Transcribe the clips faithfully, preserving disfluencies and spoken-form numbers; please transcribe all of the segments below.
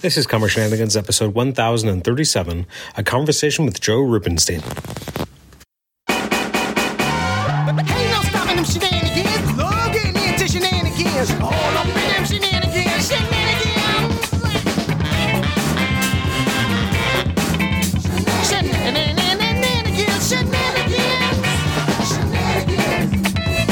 This is Comic Shenanigans, episode one thousand thirty-seven, a conversation with Joe Rubinstein. Ain't no stopping them shenanigans. Love getting into shenanigans. All up in them shenanigans. Shenanigans. Shenanigans. Shenanigans. Shenanigans.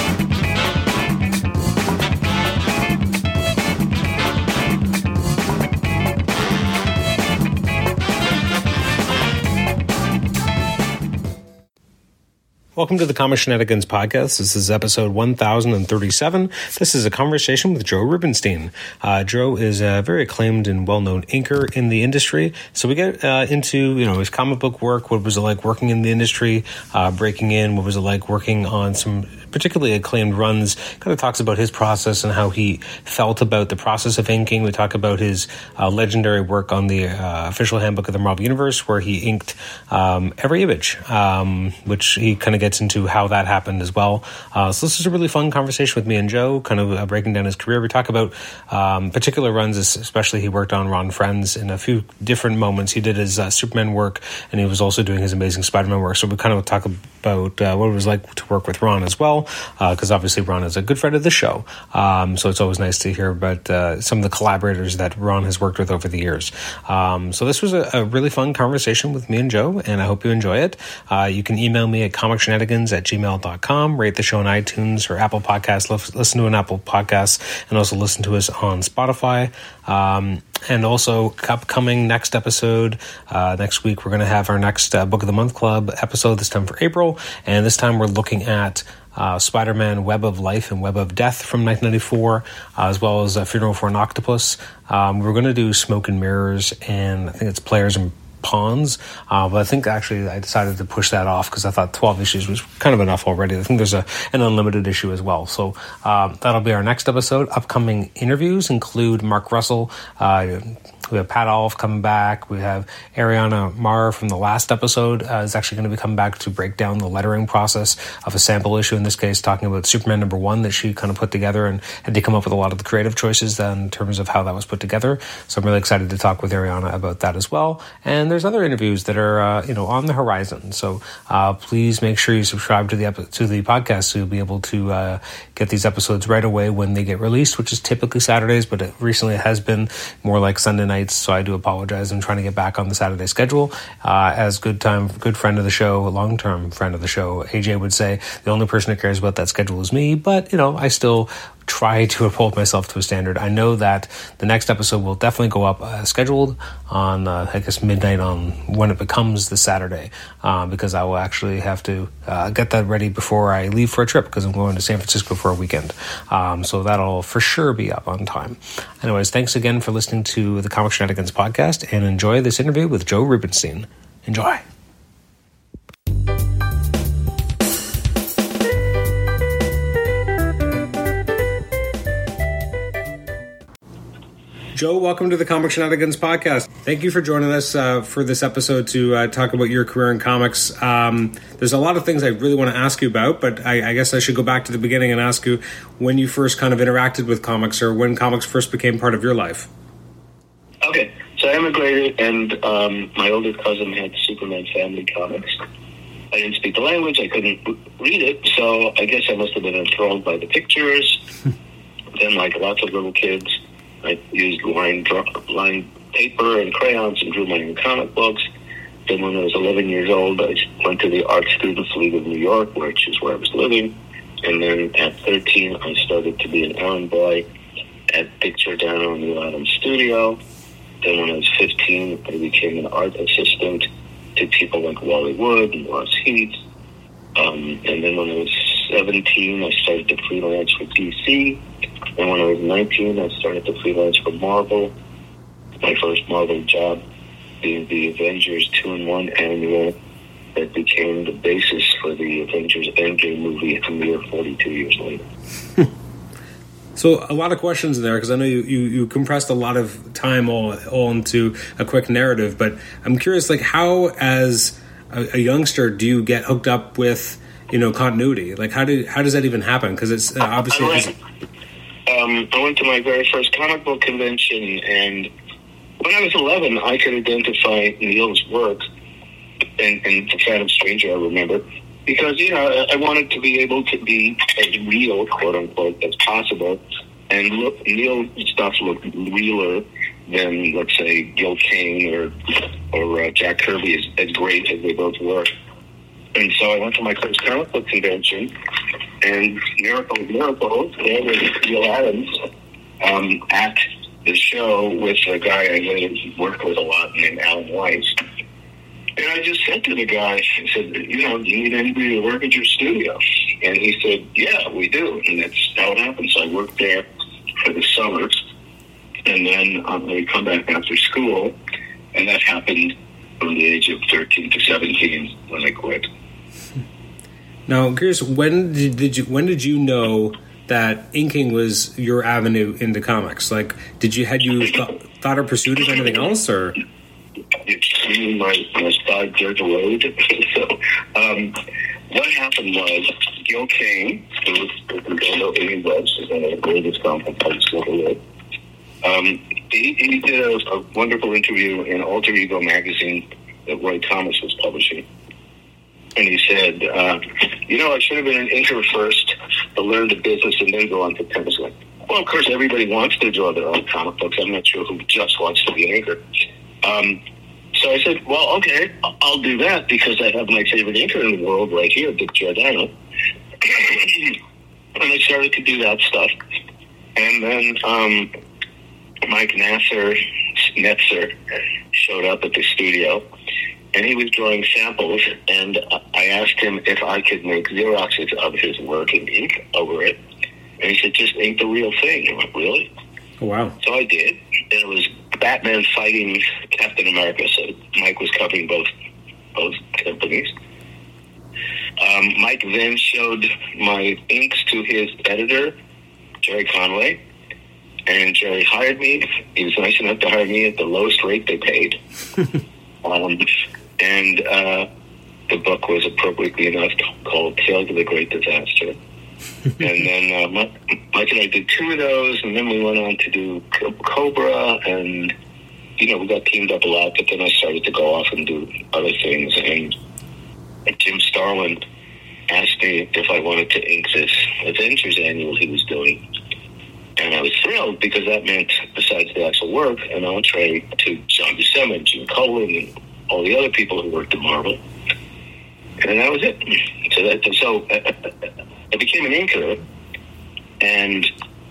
Welcome to the Comic Shenanigans podcast. This is episode one thousand thirty-seven. This is a conversation with Joe Rubinstein. Uh, Joe is a very acclaimed and well-known inker in the industry. So we get uh, into, you know, his comic book work. What was it like working in the industry, uh, breaking in? What was it like working on some particularly acclaimed runs? Kind of talks about his process and how he felt about the process of inking. We talk about his uh, legendary work on the uh, official handbook of the Marvel Universe, where he inked um, every image, um, which he kind of gets into how that happened as well. Uh, so this is a really fun conversation with me and Joe, kind of uh, breaking down his career. We talk about um, particular runs, especially he worked on Ron Friends in a few different moments. He did his uh, Superman work, and he was also doing his Amazing Spider-Man work. So we kind of talk about uh, what it was like to work with Ron as well, because uh, obviously Ron is a good friend of the show. Um, so it's always nice to hear about uh, some of the collaborators that Ron has worked with over the years. Um, so this was a, a really fun conversation with me and Joe, and I hope you enjoy it. Uh, you can email me at comic shenanigans at gmail dot com, rate the show on iTunes or Apple Podcasts, listen to an Apple Podcast, and also listen to us on Spotify. Um, and also upcoming next episode, uh, next week, we're going to have our next uh, Book of the Month Club episode, this time for April. And this time we're looking at uh, Spider-Man Web of Life and Web of Death from nineteen ninety-four, uh, as well as uh, Funeral for an Octopus. Um, we're going to do Smoke and Mirrors, and I think it's Players and Pawns, uh, but I think actually I decided to push that off because I thought twelve issues was kind of enough already. I think there's a an unlimited issue as well. So um, that'll be our next episode. Upcoming interviews include Mark Russell. Uh, we have Pat Olive coming back. We have Ariana Marr from the last episode uh, is actually going to be coming back to break down the lettering process of a sample issue, in this case talking about Superman number one that she kind of put together and had to come up with a lot of the creative choices then in terms of how that was put together. So I'm really excited to talk with Ariana about that as well. And there's other interviews that are uh, you know on the horizon. So uh, please make sure you subscribe to the epi- to the podcast so you'll be able to uh, get these episodes right away when they get released, which is typically Saturdays, but it, recently it has been more like Sunday nights. So I do apologize. I'm trying to get back on the Saturday schedule. Uh, as good time, good friend of the show, long-term friend of the show, A J would say, the only person who cares about that schedule is me. But, you know, I still try to uphold myself to a standard. I know that the next episode will definitely go up uh, scheduled on, uh, I guess, midnight on when it becomes the Saturday, uh, because I will actually have to uh, get that ready before I leave for a trip, because I'm going to San Francisco for a weekend. Um, so that'll for sure be up on time. Anyways, thanks again for listening to the Comic Shenanigans podcast, and enjoy this interview with Joe Rubinstein. Enjoy. Joe, welcome to the Comic Shenanigans podcast. Thank you for joining us uh, for this episode to uh, talk about your career in comics. Um, there's a lot of things I really want to ask you about, but I, I guess I should go back to the beginning and ask you when you first kind of interacted with comics, or when comics first became part of your life. Okay, so I immigrated, and um, my older cousin had Superman Family Comics. I didn't speak the language, I couldn't read it, so I guess I must have been enthralled by the pictures. Then, like lots of little kids, I used line, line paper and crayons and drew my own comic books. Then when I was eleven years old, I went to the Art Students League of New York, which is where I was living. And then at thirteen, I started to be an errand boy at Dick Giordano in New Adams Studio. Then when I was fifteen, I became an art assistant to people like Wally Wood and Ross Heath. Um, and then when I was seventeen, I started to freelance for D C. And when I was nineteen, I started to freelance for Marvel. My first Marvel job being the Avengers two in one annual that became the basis for the Avengers Endgame movie a mere forty-two years later. So a lot of questions there, because I know you, you, you compressed a lot of time all all into a quick narrative, but I'm curious, like, how, as a, a youngster, do you get hooked up with, you know, continuity? Like, how do how does that even happen? Because it's uh, obviously... I went, um, I went to my very first comic book convention, and when I was eleven, I could identify Neil's work and, and The Phantom Stranger, I remember, because, you know, I wanted to be able to be as real, quote unquote, as possible. And look, Neil's stuff looked realer than, let's say, Gil Kane or or uh, Jack Kirby, as, as great as they both were. And so I went to my first comic book convention, and Miracle Miracles, there was Neil Adams um, at the show with a guy I later worked with a lot named Alan Weiss. And I just said to the guy, I said, you know, do you need anybody to work at your studio? And he said, yeah, we do. And that's how it happened. So I worked there for the summers. And then um, I would come back after school. And that happened from the age of thirteen to seventeen when I quit. Now, I'm curious, when did, did you when did you know that inking was your avenue into comics? Like, did you had you th- thought or pursued of anything else, or? It's me, my, my five Georgia Road. So, um, what happened was Gil Kane, who was who he was, is one of the greatest comic artists ever lived. Um, he, he did a, a wonderful interview in Alter Ego magazine that Roy Thomas was publishing. And he said, uh, you know, I should have been an inker first to learn the business and then go on to penciling. Well, of course, everybody wants to draw their own comic books. I'm not sure who just wants to be an inker. Um, so I said, well, okay, I'll do that because I have my favorite inker in the world right here, Dick Giordano. And I started to do that stuff. And then um, Mike Nasser, Netzer showed up at the studio. And he was drawing samples, and I asked him if I could make Xeroxes of his work and ink over it. And he said, just ink the real thing. I went, really? Oh, wow. So I did. And it was Batman fighting Captain America. So Mike was covering both both companies. Um, Mike then showed my inks to his editor, Jerry Conway. And Jerry hired me. He was nice enough to hire me at the lowest rate they paid. um, and uh, the book was appropriately enough called Tales of the Great Disaster. And then uh, Mike and I did two of those, and then we went on to do Cobra, and, you know, we got teamed up a lot, but then I started to go off and do other things, and Jim Starlin asked me if I wanted to ink this Avengers annual he was doing. And I was thrilled because that meant, besides the actual work, an entree to John Buscema, Gene Colan, and all the other people who worked at Marvel. And that was it. So, that, so uh, I became an inker, and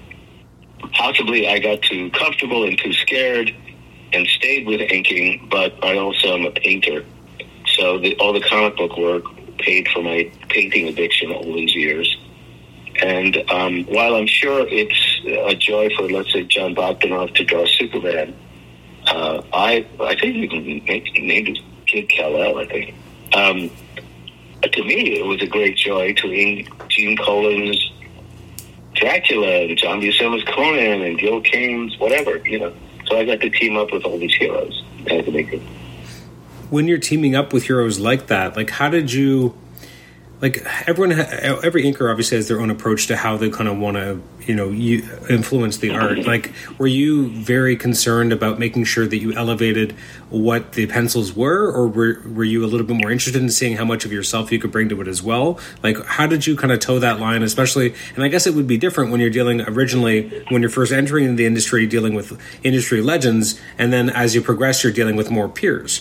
possibly I got too comfortable and too scared and stayed with inking, but I also am a painter. So the, all the comic book work paid for my painting addiction all these years. And um, while I'm sure it's a joy for, let's say, John Bogdanov to draw Superman, uh, I I think you can name it Kid Kal-El, I think. Um, to me, it was a great joy to ink Gene Colan's Dracula and John Buscema's Conan and Gil Kane's whatever, you know. So I got to team up with all these heroes as a maker. When you're teaming up with heroes like that, like how did you... Like everyone, ha- every inker obviously has their own approach to how they kind of want to, you know, you influence the art. Like, were you very concerned about making sure that you elevated what the pencils were, or were were you a little bit more interested in seeing how much of yourself you could bring to it as well? Like, how did you kind of toe that line, especially? And I guess it would be different when you're dealing originally when you're first entering into the industry, dealing with industry legends, and then as you progress, you're dealing with more peers.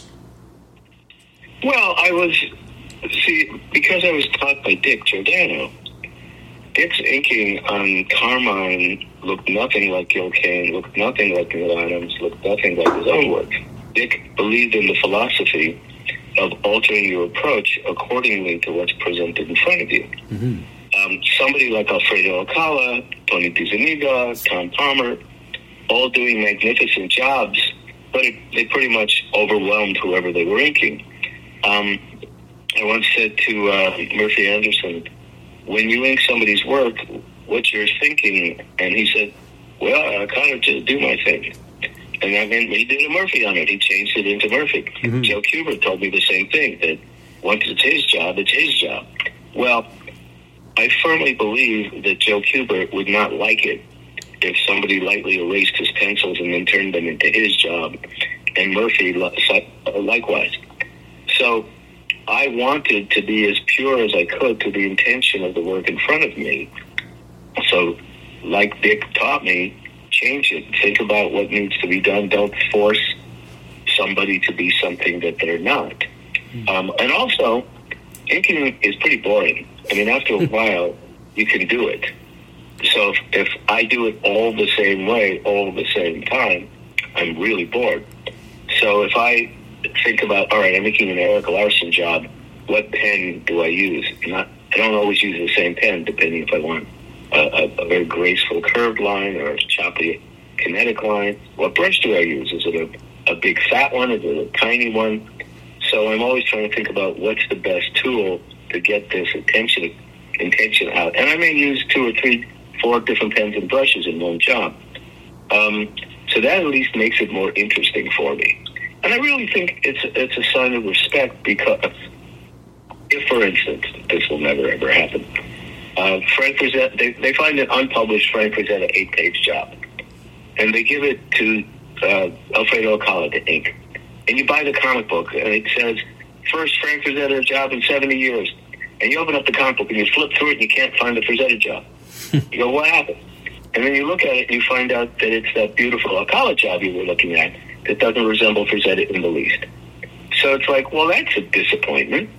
Well, I was. See, because I was taught by Dick Giordano, Dick's inking on Carmine looked nothing like Gil Kane, looked nothing like Neil Adams, looked nothing like his own work. Dick believed in the philosophy of altering your approach accordingly to what's presented in front of you. Mm-hmm. Um, somebody like Alfredo Alcala, Tony DiZuniga, Tom Palmer, all doing magnificent jobs, but it, they pretty much overwhelmed whoever they were inking. Um, I once said to uh, Murphy Anderson, when you ink somebody's work, what's your thinking? And he said, well, I kind of just do my thing. And that meant he did a Murphy on it. He changed it into Murphy. Mm-hmm. Joe Kubert told me the same thing, that once it's his job, it's his job. Well, I firmly believe that Joe Kubert would not like it if somebody lightly erased his pencils and then turned them into his job and Murphy likewise. So I wanted to be as pure as I could to the intention of the work in front of me. So, like Dick taught me, change it. Think about what needs to be done. Don't force somebody to be something that they're not. Um, and also, inking is pretty boring. I mean, after a while, you can do it. So if, if I do it all the same way, all the same time, I'm really bored. So if I think about, all right, I'm making an Eric Larson job, what pen do I use? Not, I don't always use the same pen, depending if I want a, a, a very graceful curved line or a choppy kinetic line. What brush do I use? Is it a, a big fat one? Is it a tiny one? So I'm always trying to think about what's the best tool to get this attention intention out. And I may use two or three, four different pens and brushes in one job. Um, so that at least makes it more interesting for me. And I really think it's it's a sign of respect, because if, for instance, this will never ever happen, uh, Frank Frazetta, they, they find an unpublished Frank Frazetta eight-page job, and they give it to uh, Alfredo Alcala to ink. And you buy the comic book, and it says, first Frank Frazetta job in seventy years. And you open up the comic book, and you flip through it, and you can't find the Frazetta job. You go, what happened? And then you look at it, and you find out that it's that beautiful Alcala job you were looking at that doesn't resemble Frazetta in the least. So it's like, well, that's a disappointment.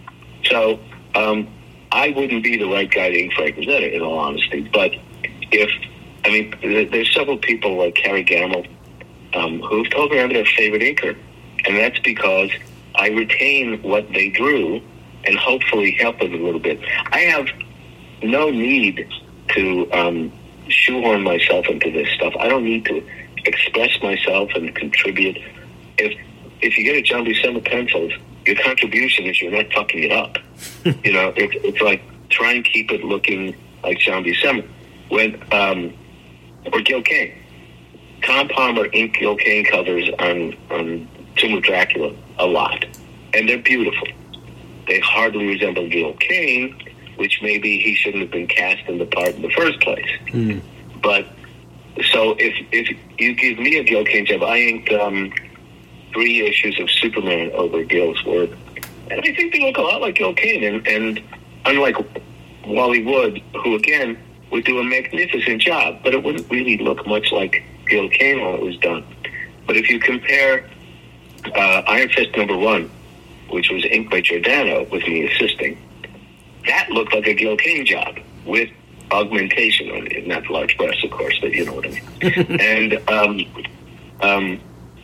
So um, I wouldn't be the right guy to ink Frank Frazetta, in all honesty. But if, I mean, there's several people like Carrie Gamble um, who've told me I'm their favorite inker. And that's because I retain what they drew and hopefully help them a little bit. I have no need to um, shoehorn myself into this stuff. I don't need to express myself and contribute. If if you get a John Buscema pencils, your contribution is you're not fucking it up. You know, it, it's like try and keep it looking like John Buscema. When um, or Gil Kane, Tom Palmer inked Gil Kane covers on on Tomb of Dracula a lot, and they're beautiful. They hardly resemble Gil Kane, which maybe he shouldn't have been cast in the part in the first place. Mm. But so if if you give me a Gil Kane job, I inked um, three issues of Superman over Gil's work, and I think they look a lot like Gil Kane. And, and unlike Wally Wood, who again would do a magnificent job, but it wouldn't really look much like Gil Kane when it was done. But if you compare uh, Iron Fist number one, which was inked by Giordano with me assisting, that looked like a Gil Kane job with augmentation on it. Not large breasts, of course, but you know what I mean. and um, um,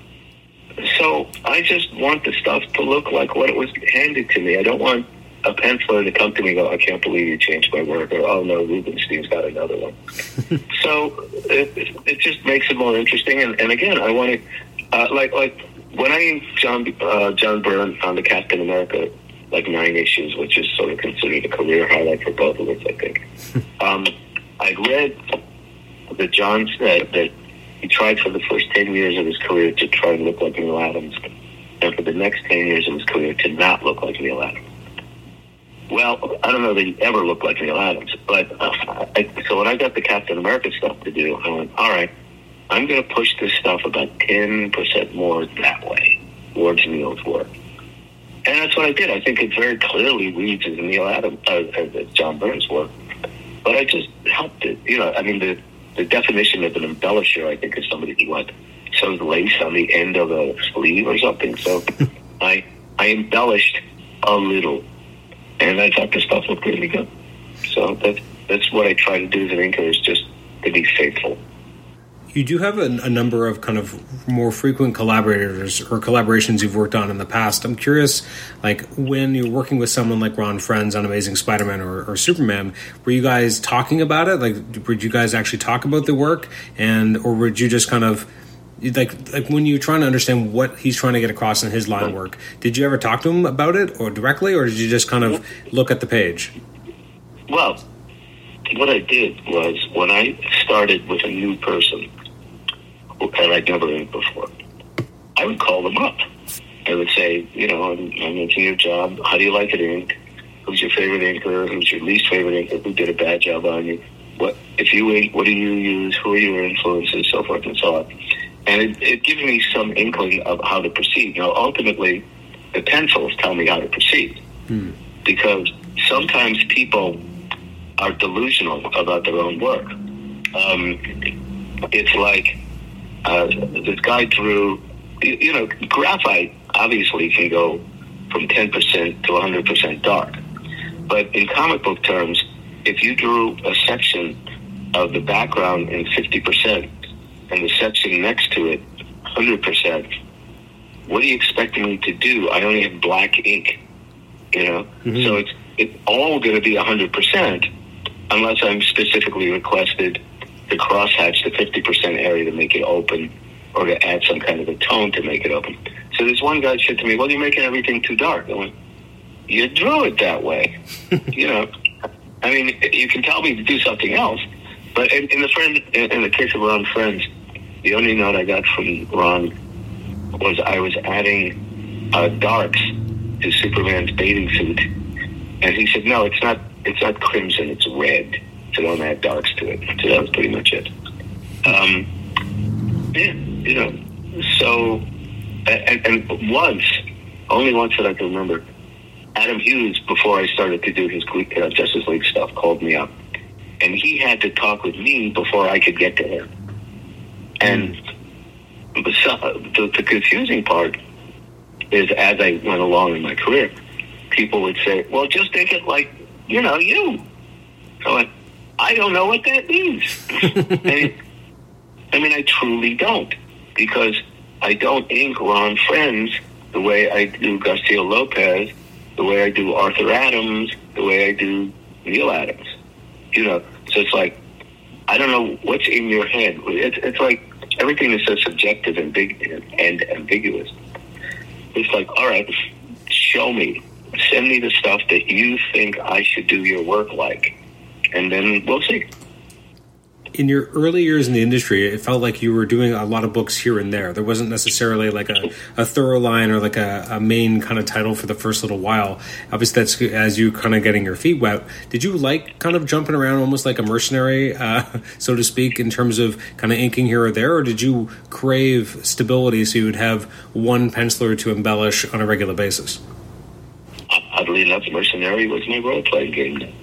so I just want the stuff to look like what it was handed to me. I don't want a penciler to come to me and go, I can't believe you changed my work, or, oh no, Rubenstein's got another one. So it, it just makes it more interesting. And, and again, I want to, uh, like, like when I inked John, uh, John Byrne on the Captain America, like nine issues, which is sort of considered a career highlight for both of us, I think. um, I read that John said that he tried for the first ten years of his career to try and look like Neil Adams, and for the next ten years of his career to not look like Neil Adams. Well, I don't know that he ever looked like Neil Adams, but uh, I, so when I got the Captain America stuff to do, I went, all right, I'm going to push this stuff about ten percent more that way, towards Neil's work. And that's what I did. I think it very clearly reads as Neil Adams, uh, as John Byrne's work. But I just helped it. You know, I mean, the, the definition of an embellisher, I think, is somebody who like sews lace on the end of a sleeve or something. So I I embellished a little, and I thought the stuff looked really good. So that's that's what I try to do as an inker, is just to be faithful. You do have a, a number of kind of more frequent collaborators or collaborations you've worked on in the past. I'm curious, like, when you're working with someone like Ron Frenz on Amazing Spider-Man or, or Superman, were you guys talking about it? Like, would you guys actually talk about the work? And, or would you just kind of, like, like when you're trying to understand what he's trying to get across in his line work, did you ever talk to him about it or directly, or did you just kind of look at the page? Well, what I did was, when I started with a new person, and I'd never inked before, I would call them up. I would say, you know, I'm, I'm inking your job. How do you like it inked? Who's your favorite inker? Who's your least favorite inker? Who did a bad job on you? What if you ink? What do you use? Who are your influences? So forth and so on. And it, it gives me some inkling of how to proceed. Now, ultimately, the pencils tell me how to proceed. Hmm. Because sometimes people are delusional about their own work. Um, it's like uh, this guy drew, you, you know, graphite obviously can go from ten percent to one hundred percent dark. But in comic book terms, if you drew a section of the background in fifty percent and the section next to it one hundred percent, what are you expecting me to do? I only have black ink, you know? Mm-hmm. So it's, it's all going to be one hundred percent unless I'm specifically requested to crosshatch the fifty percent area to make it open or to add some kind of a tone to make it open. So this one guy said to me, well, you're making everything too dark. I went, you drew it that way. You know, I mean, you can tell me to do something else. But in, in the friend, in, in the case of Ron Friends, the only note I got from Ron was I was adding uh, darks to Superman's bathing suit, and he said, "No, it's not. It's not crimson. It's red. So don't add darks to it." So that was pretty much it. Um, yeah, you know. So, and, and once, only once that I can remember, Adam Hughes, before I started to do his uh, Justice League stuff, called me up. And he had to talk with me before I could get to him. And the, the confusing part is, as I went along in my career, people would say, well, just think it like, you know, you. I went, I don't know what that means. And, I mean, I truly don't. Because I don't ink Ron Friends the way I do Garcia Lopez, the way I do Arthur Adams, the way I do Neil Adams. You know, so it's like, I don't know what's in your head. It's, it's like everything is so subjective and big and ambiguous. It's like, all right, show me. Send me the stuff that you think I should do your work like. And then we'll see. In your early years in the industry, it felt like you were doing a lot of books here and there. There wasn't necessarily like a, a thorough line or like a, a main kind of title for the first little while. Obviously, that's as you kind of getting your feet wet. Did you like kind of jumping around almost like a mercenary, uh, so to speak, in terms of kind of inking here or there? Or did you crave stability so you would have one penciler to embellish on a regular basis? Oddly enough, Mercenary was my role-playing game.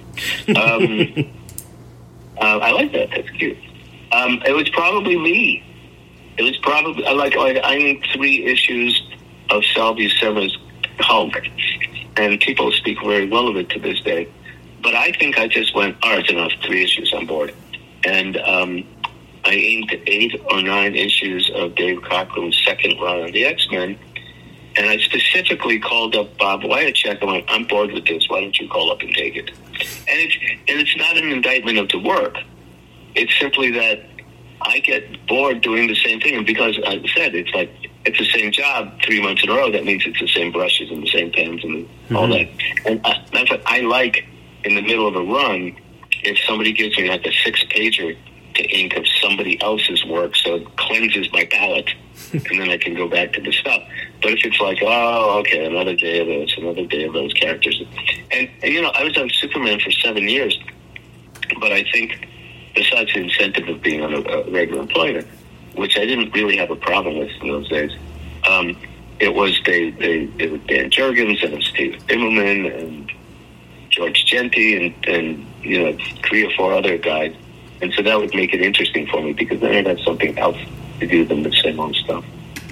Um Uh, I like that. That's cute. Um, it was probably me. It was probably like like I inked three issues of Sal Buscema's Hulk, and people speak very well of it to this day. But I think I just went, all right, it's enough. Three issues on board, and um, I inked eight or nine issues of Dave Cockrum's second run on the X-Men. And I specifically called up Bob Wyacek and went, I'm bored with this. Why don't you call up and take it? And it's, and it's not an indictment of the work. It's simply that I get bored doing the same thing. And because, as I said, it's like it's the same job three months in a row. That means it's the same brushes and the same pens and mm-hmm. all that. And I, that's what I like in the middle of a run. If somebody gives me like a six-pager to ink of somebody else's work, so it cleanses my palette, and then I can go back to the stuff. But if it's like, oh, okay, another day of those, another day of those characters. And, and, you know, I was on Superman for seven years, but I think besides the incentive of being on a, a regular employment, which I didn't really have a problem with in those days, um, it was they, they, it was Dan Jurgens and Steve Immelman and George Genti and, and, you know, three or four other guys. And so that would make it interesting for me because then I'd have something else to do than the same old stuff.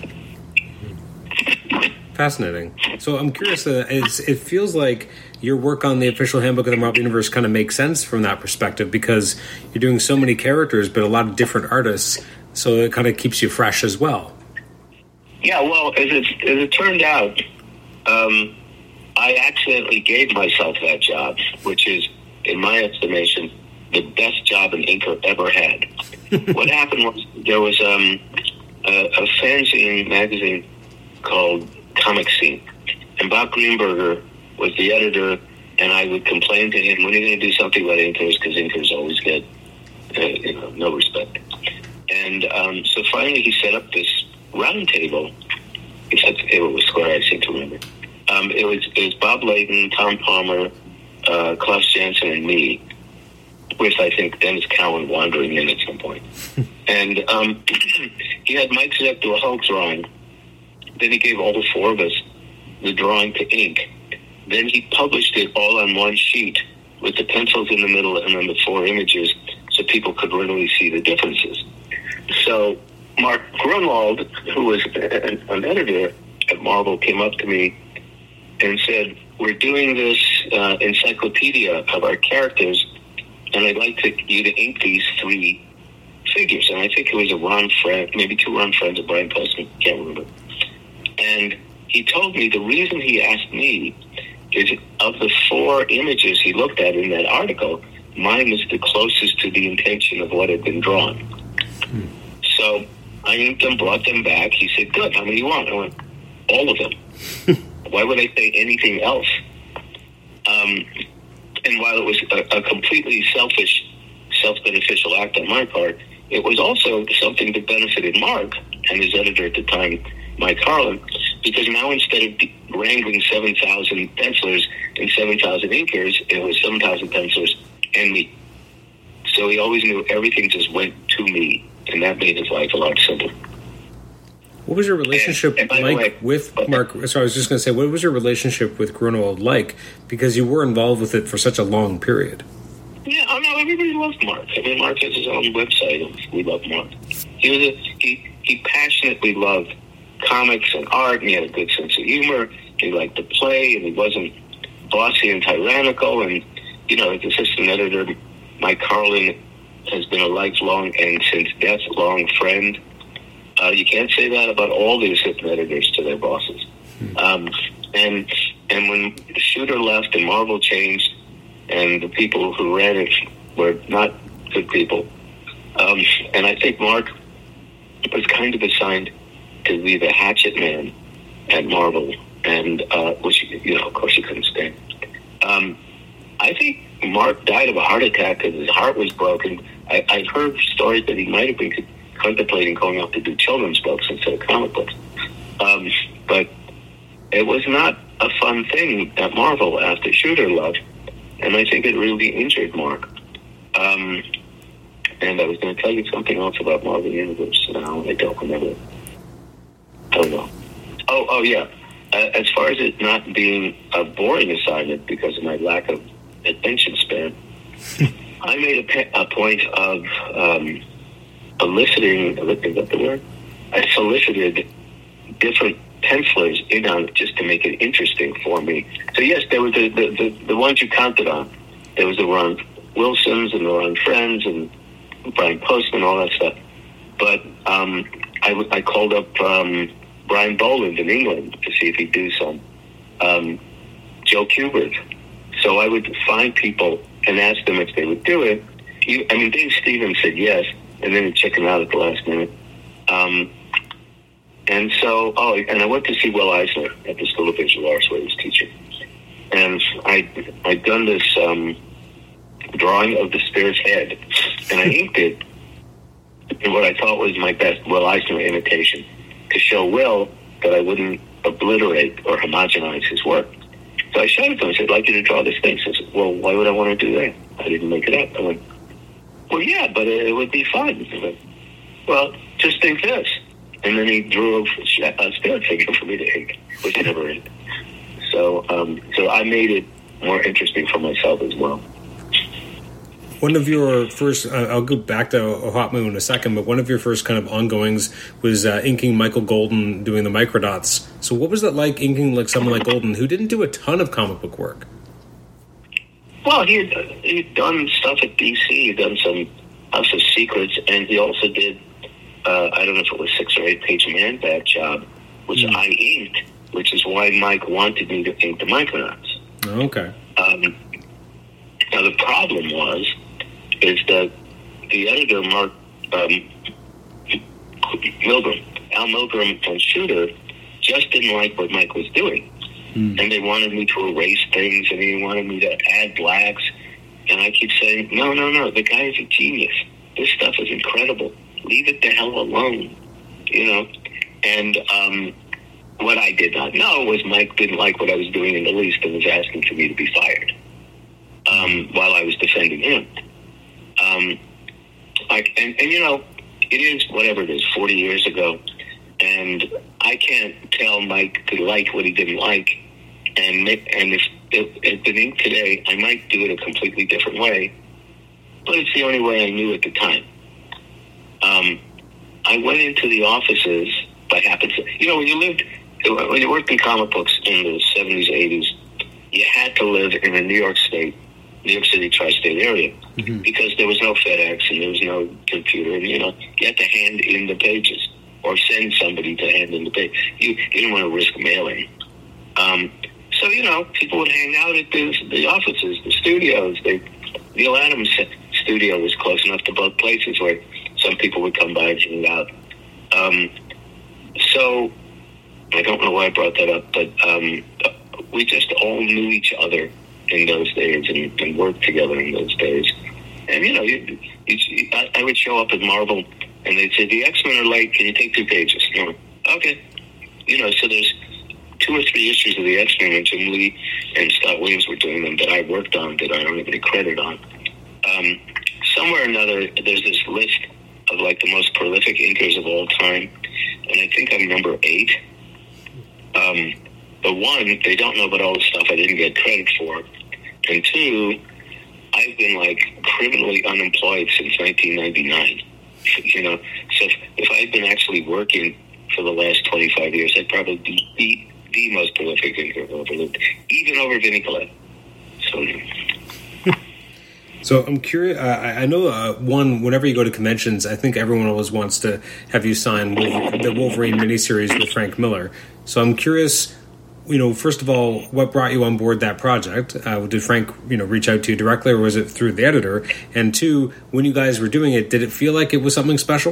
Fascinating. So I'm curious, uh, it's, it feels like your work on the official handbook of the Marvel Universe kind of makes sense from that perspective because you're doing so many characters but a lot of different artists, so it kind of keeps you fresh as well. Yeah, well, as it, as it turned out, um, I accidentally gave myself that job, which is, in my estimation, the best job an inker ever had. What happened was there was um, a, a fanzine magazine called Comic Scene, and Bob Greenberger was the editor, and I would complain to him, when are you going to do something about inkers, because inkers always get uh, you know, no respect. And um, so finally he set up this round table, except it was square, I seem to remember. Um, it was it was Bob Layton, Tom Palmer, uh, Klaus Janson, and me. with, I think, Dennis Cowan wandering in at some point. And um, he had Mike Zeck do a Hulk drawing. Then he gave all the four of us the drawing to ink. Then he published it all on one sheet with the pencils in the middle and then the four images so people could really see the differences. So Mark Grunwald, who was an, an editor at Marvel, came up to me and said, we're doing this uh, encyclopedia of our characters, and I'd like to, you to ink these three figures. And I think it was a Ron Friend, maybe two Ron Friends, or Brian Postman, can't remember. And he told me the reason he asked me is of the four images he looked at in that article, mine was the closest to the intention of what had been drawn. Hmm. So I inked them, brought them back. He said, good, how many do you want? I went, all of them. Why would I say anything else? Um, and while it was a, a completely selfish, self-beneficial act on my part, it was also something that benefited Mark and his editor at the time, Mike Carlin, because now instead of wrangling seven thousand pencilers and seven thousand inkers, it was seven thousand pencilers and me. So he always knew everything just went to me, and that made his life a lot simpler. What was your relationship, and, and Mike, way, with but, Mark? So I was just going to say, what was your relationship with Grunwald like? Because you were involved with it for such a long period. Yeah, I know everybody loved Mark. I mean, Mark has his own website, and we love Mark. He was a, he he passionately loved comics and art, and he had a good sense of humor. He liked to play, and he wasn't bossy and tyrannical. And you know, his assistant editor, Mike Carlin, has been a lifelong and since death long friend. Uh, you can't say that about all the assistant editors to their bosses. Hmm. Um, and and when Shooter left and Marvel changed, and the people who ran it were not good people, um, and I think Mark was kind of assigned to be the hatchet man at Marvel, and uh, which you know, of course, he couldn't stand. Um, I think Mark died of a heart attack because his heart was broken. I, I heard stories that he might have been contemplating going out to do children's books instead of comic books. Um, but it was not a fun thing at Marvel after Shooter left, and I think it really injured Mark. Um, and I was going to tell you something else about Marvel Universe now, and I don't remember. I don't know. Oh, oh yeah. Uh, as far as it not being a boring assignment because of my lack of attention span, I made a, pe- a point of um, eliciting, is that the word? I solicited different pencilers in on it just to make it interesting for me. So yes, there were the, the, the, the ones you counted on. There was the Ron Wilsons and the Ron Friends and Brian Postman, all that stuff. But um, I, w- I called up um, Brian Boland in England to see if he'd do some. Um, Joe Kubert. So I would find people and ask them if they would do it. You, I mean, Dave Stevens said yes, and then he'd check him out at the last minute. Um, and so, oh, and I went to see Will Eisner at the School of Visual Arts where he was teaching. And I, I'd done this um, drawing of the Spirit's head, and I inked it in what I thought was my best Will Eisner imitation to show Will that I wouldn't obliterate or homogenize his work. So I showed it to him. I said, I'd like you to draw this thing. So I said, well, why would I want to do that? I didn't make it up. I went, well, yeah, but it would be fun. I went, well, just think this. And then he drew a, a spirit figure for me to ink, which I never inked. So, um, so I made it more interesting for myself as well. One of your first, uh, I'll go back to Hotmu in a second, but one of your first kind of ongoings was uh, inking Michael Golden doing the microdots. So what was that like, inking like someone like Golden, who didn't do a ton of comic book work? Well, he had, he'd done stuff at D C, he'd done some House of Secrets, and he also did, uh, I don't know if it was six or eight page Man Bat job, which mm. I inked, which is why Mike wanted me to ink the micronauts. Oh, okay. Um, now, the problem was, is that the editor, Mark um, Milgram, Al Milgram and Shooter, just didn't like what Mike was doing. Mm. And they wanted me to erase things, and he wanted me to add blacks. And I keep saying, no, no, no, the guy is a genius. This stuff is incredible. Leave it the hell alone, you know? And um, what I did not know was Mike didn't like what I was doing in the least and was asking for me to be fired um, while I was defending him. Um, I, and, and, you know, it is whatever it is, forty years ago, and I can't tell Mike to like what he didn't like, and and if it had been inked today, I might do it a completely different way, but it's the only way I knew at the time. Um, I went into the offices by happenstance. You know, when you lived, when you worked in comic books in the seventies, eighties, you had to live in a New York State, New York City tri-state area, mm-hmm. because there was no FedEx and there was no computer, and, you know, you had to hand in the pages or send somebody to hand in the page. You, you didn't want to risk mailing. Um, so, you know, people would hang out at the, the offices, the studios. They, Neil Adams' studio was close enough to both places where some people would come by and hang out. Um, so, I don't know why I brought that up, but um, we just all knew each other in those days and, and worked together in those days. And, you know, you, you, I, I would show up at Marvel and they'd say, the X-Men are late, can you take two pages? You know, okay. You know, so there's two or three issues of the X-Men when Jim Lee and Scott Williams were doing them that I worked on that I don't have any credit on. Um, somewhere or another, there's this list of, like, the most prolific inkers of all time, and I think I'm number eight. Um, but one, they don't know about all the stuff I didn't get credit for, and two, I've been, like, criminally unemployed since nineteen ninety-nine. You know, so if, if I'd been actually working for the last twenty-five years, I'd probably be the, the most prolific inker I've ever lived, even over Vinnie Colette. So, so I'm curious. Uh, I know uh, one. Whenever you go to conventions, I think everyone always wants to have you sign Wolver- the Wolverine miniseries with Frank Miller. So I'm curious. You know, first of all, what brought you on board that project? Uh, did Frank, you know, reach out to you directly, or was it through the editor? And two, when you guys were doing it, did it feel like it was something special?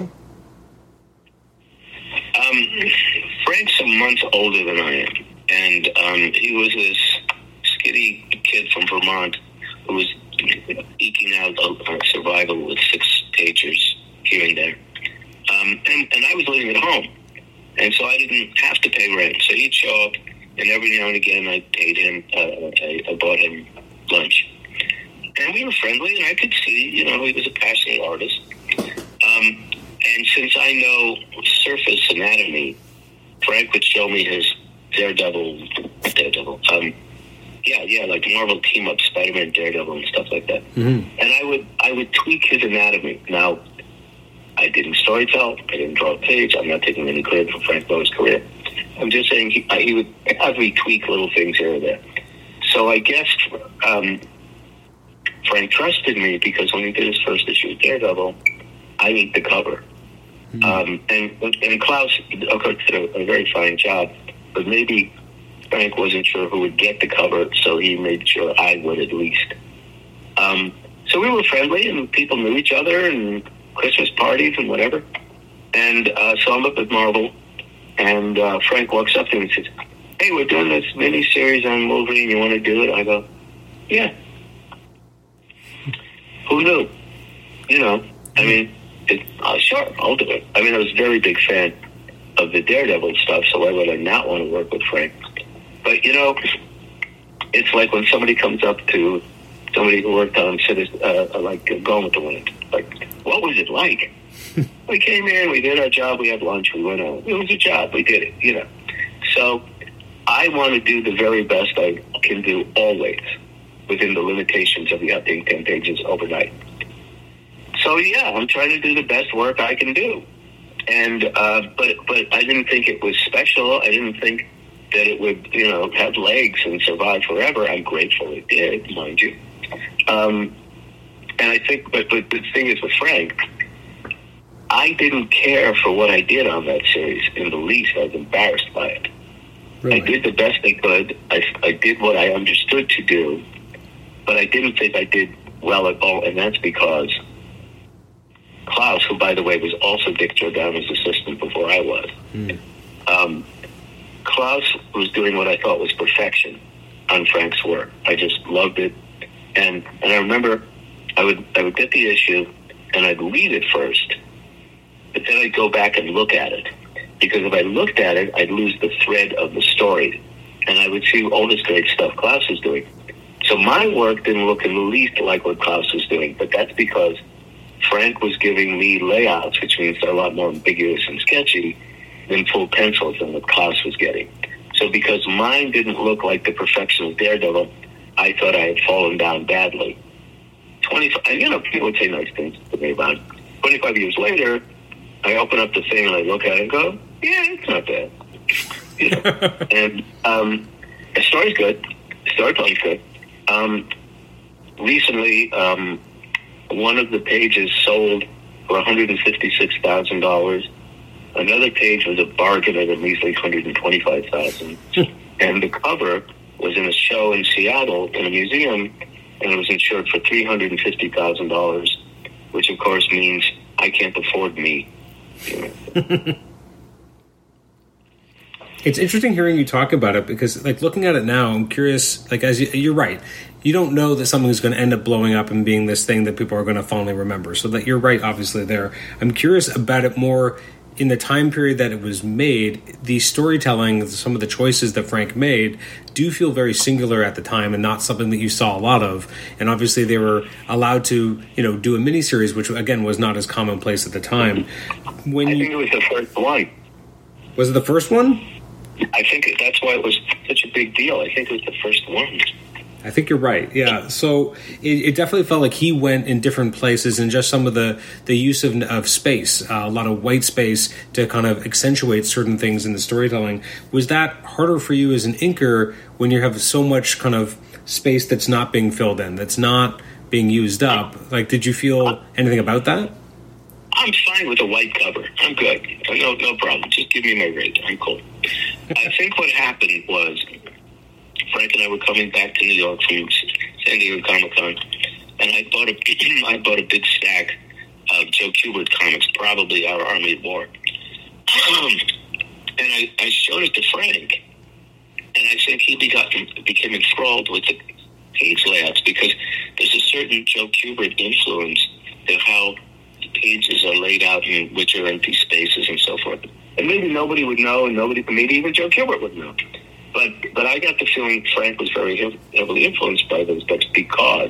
Um, Frank's a month older than I am, and um, he was this skinny kid from Vermont who was eking out a, a survival with six pagers here and there. Um, and, and I was living at home, and so I didn't have to pay rent. So he'd show up, and every now and again, I paid him, uh, I, I bought him lunch. And we were friendly, and I could see, you know, he was a passionate artist. Um, and since I know surface anatomy, Frank would show me his Daredevil, Daredevil, um, yeah, yeah, like Marvel team-up, Spider-Man, Daredevil, and stuff like that. Mm-hmm. And I would, I would tweak his anatomy. Now, I didn't storytell, I didn't draw a page, I'm not taking any credit for Frank Miller's career. I'm just saying he, he would have me tweak little things here or there. So I guess um, Frank trusted me because when he did his first issue of Daredevil, I inked the cover. Mm-hmm. Um, and and Klaus, of course, did a, a very fine job, but maybe Frank wasn't sure who would get the cover, so he made sure I would at least. Um, so we were friendly, and people knew each other, and Christmas parties and whatever. And uh, so I'm up at Marvel, and uh, Frank walks up to me and says, hey, we're doing this mini-series on Wolverine. You want to do it? I go, yeah. Who knew? You know, I mean, it, uh, sure, I'll do it. I mean, I was a very big fan of the Daredevil stuff, so why would I not want to work with Frank? But, you know, it's like when somebody comes up to somebody who worked on, uh, like, Gone with the Wind. Like, what was it like? We came in, we did our job, we had lunch, we went out. It was a job, we did it, you know. So I want to do the very best I can do always within the limitations of the updating ten pages overnight. So, yeah, I'm trying to do the best work I can do. And, uh, but, but I didn't think it was special. I didn't think that it would, you know, have legs and survive forever. I'm grateful it did, mind you. Um, and I think, but, but the thing is with Frank, I didn't care for what I did on that series in the least. I was embarrassed by it. Really? I did the best I could. I, I did what I understood to do, but I didn't think I did well at all, and that's because Klaus, who, by the way, was also Dick Giordano's assistant before I was, mm. um, Klaus was doing what I thought was perfection on Frank's work. I just loved it. And and I remember I would I would get the issue, and I'd read it first, but then I'd go back and look at it. Because if I looked at it, I'd lose the thread of the story, and I would see all this great stuff Klaus was doing. So my work didn't look in the least like what Klaus was doing, but that's because Frank was giving me layouts, which means they're a lot more ambiguous and sketchy than full pencils than what Klaus was getting. So because mine didn't look like the perfection of Daredevil, I thought I had fallen down badly. twenty-five, you know, people would say nice things to me about it. twenty-five years later, I open up the thing and I look at it and go, yeah, it's not bad. You know? and um, the story's good. The storytelling's good. Um, recently, um, one of the pages sold for one hundred fifty-six thousand dollars. Another page was a bargain at a measly one hundred twenty-five thousand dollars. And the cover was in a show in Seattle in a museum, and it was insured for three hundred fifty thousand dollars, which, of course, means I can't afford me. You know. It's interesting hearing you talk about it because, like, looking at it now, I'm curious, like, as you, you're right, you don't know that something is going to end up blowing up and being this thing that people are going to fondly remember. So that you're right, obviously, there. I'm curious about it more in the time period that it was made. The storytelling, some of the choices that Frank made do feel very singular at the time and not something that you saw a lot of. And obviously they were allowed to, you know, do a miniseries, which, again, was not as commonplace at the time. When I you, think it was the first one. Was it the first one? I think that's why it was such a big deal. I think it was the first one. I think you're right, yeah. So it, it definitely felt like he went in different places, and just some of the, the use of, of space, uh, a lot of white space to kind of accentuate certain things in the storytelling. Was that harder for you as an inker when you have so much kind of space that's not being filled in, that's not being used up? Like, did you feel anything about that? I'm fine with a white cover. I'm good. No, no problem. Just give me my rate. I'm cool. I think what happened was Frank and I were coming back to New York from San Diego Comic-Con, and I bought a I bought a big stack of Joe Kubert comics, probably Our Army of War. Um, and I, I showed it to Frank, and I think he begot, became enthralled with the page layouts because there's a certain Joe Kubert influence to how pages are laid out in which are empty spaces and so forth. And maybe nobody would know, and nobody, maybe even Joe Kubert would know. But but I got the feeling Frank was very heavily influenced by those books because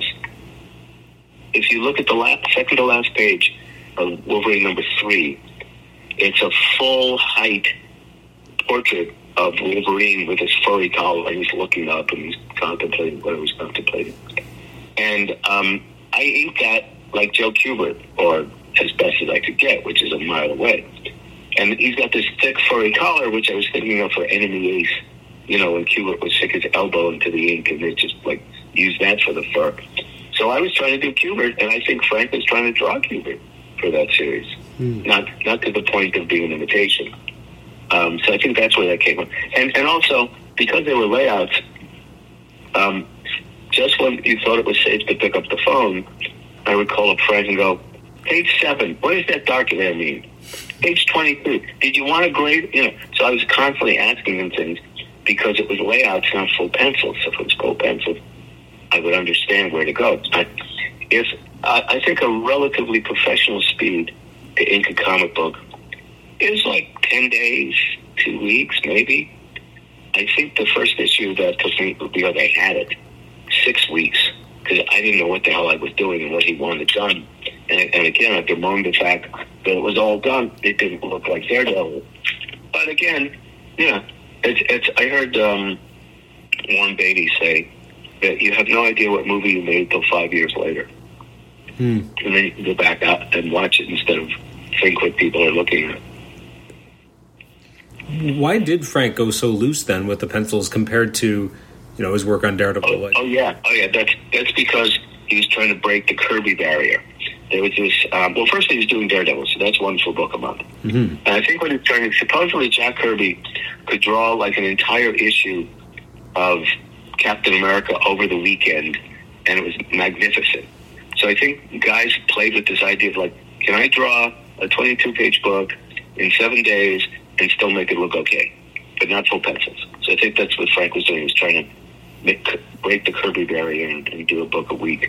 if you look at the last, second to last page of Wolverine number three, it's a full height portrait of Wolverine with his furry collar. He's looking up and he's contemplating whatever he's contemplating. And um, I inked that like Joe Kubert, or as best as I could get, which is a mile away. And he's got this thick furry collar, which I was thinking of for Enemy Ace, you know, when Kubert would stick his elbow into the ink and they just, like, use that for the fur. So I was trying to do Kubert, and I think Frank was trying to draw Kubert for that series. Mm. Not not to the point of being an imitation. Um, so I think that's where that came from. And, and also, because they were layouts, um, just when you thought it was safe to pick up the phone, I would call up Frank and go, page seven, what does that dark there mean? Page twenty-two, did you want a grade? You know, so I was constantly asking him things because it was layouts, not full pencils. So if it was full pencil, I would understand where to go. I, if I, I think a relatively professional speed to ink a comic book is like ten days, two weeks, maybe. I think the first issue that took me, because I had it, six weeks. Because I didn't know what the hell I was doing and what he wanted done. And, and again, I bemoaned the fact that it was all done. It didn't look like Daredevil. But again, yeah, it's, it's, I heard um, Warren Beatty say that you have no idea what movie you made till five years later. Hmm. And then you can go back out and watch it instead of think what people are looking at. Why did Frank go so loose then with the pencils compared to, you know, his work on Daredevil? Oh, oh yeah, oh yeah. That's that's because he was trying to break the Kirby barrier. There was this. Um, well, first he was doing Daredevil, so that's one full book a month. Mm-hmm. And I think what he's trying to, supposedly Jack Kirby could draw like an entire issue of Captain America over the weekend, and it was magnificent. So I think guys played with this idea of like, can I draw a twenty-two page book in seven days and still make it look okay, but not full pencils? So I think that's what Frank was doing. He was trying to make, break the Kirby barrier and, and do a book a week.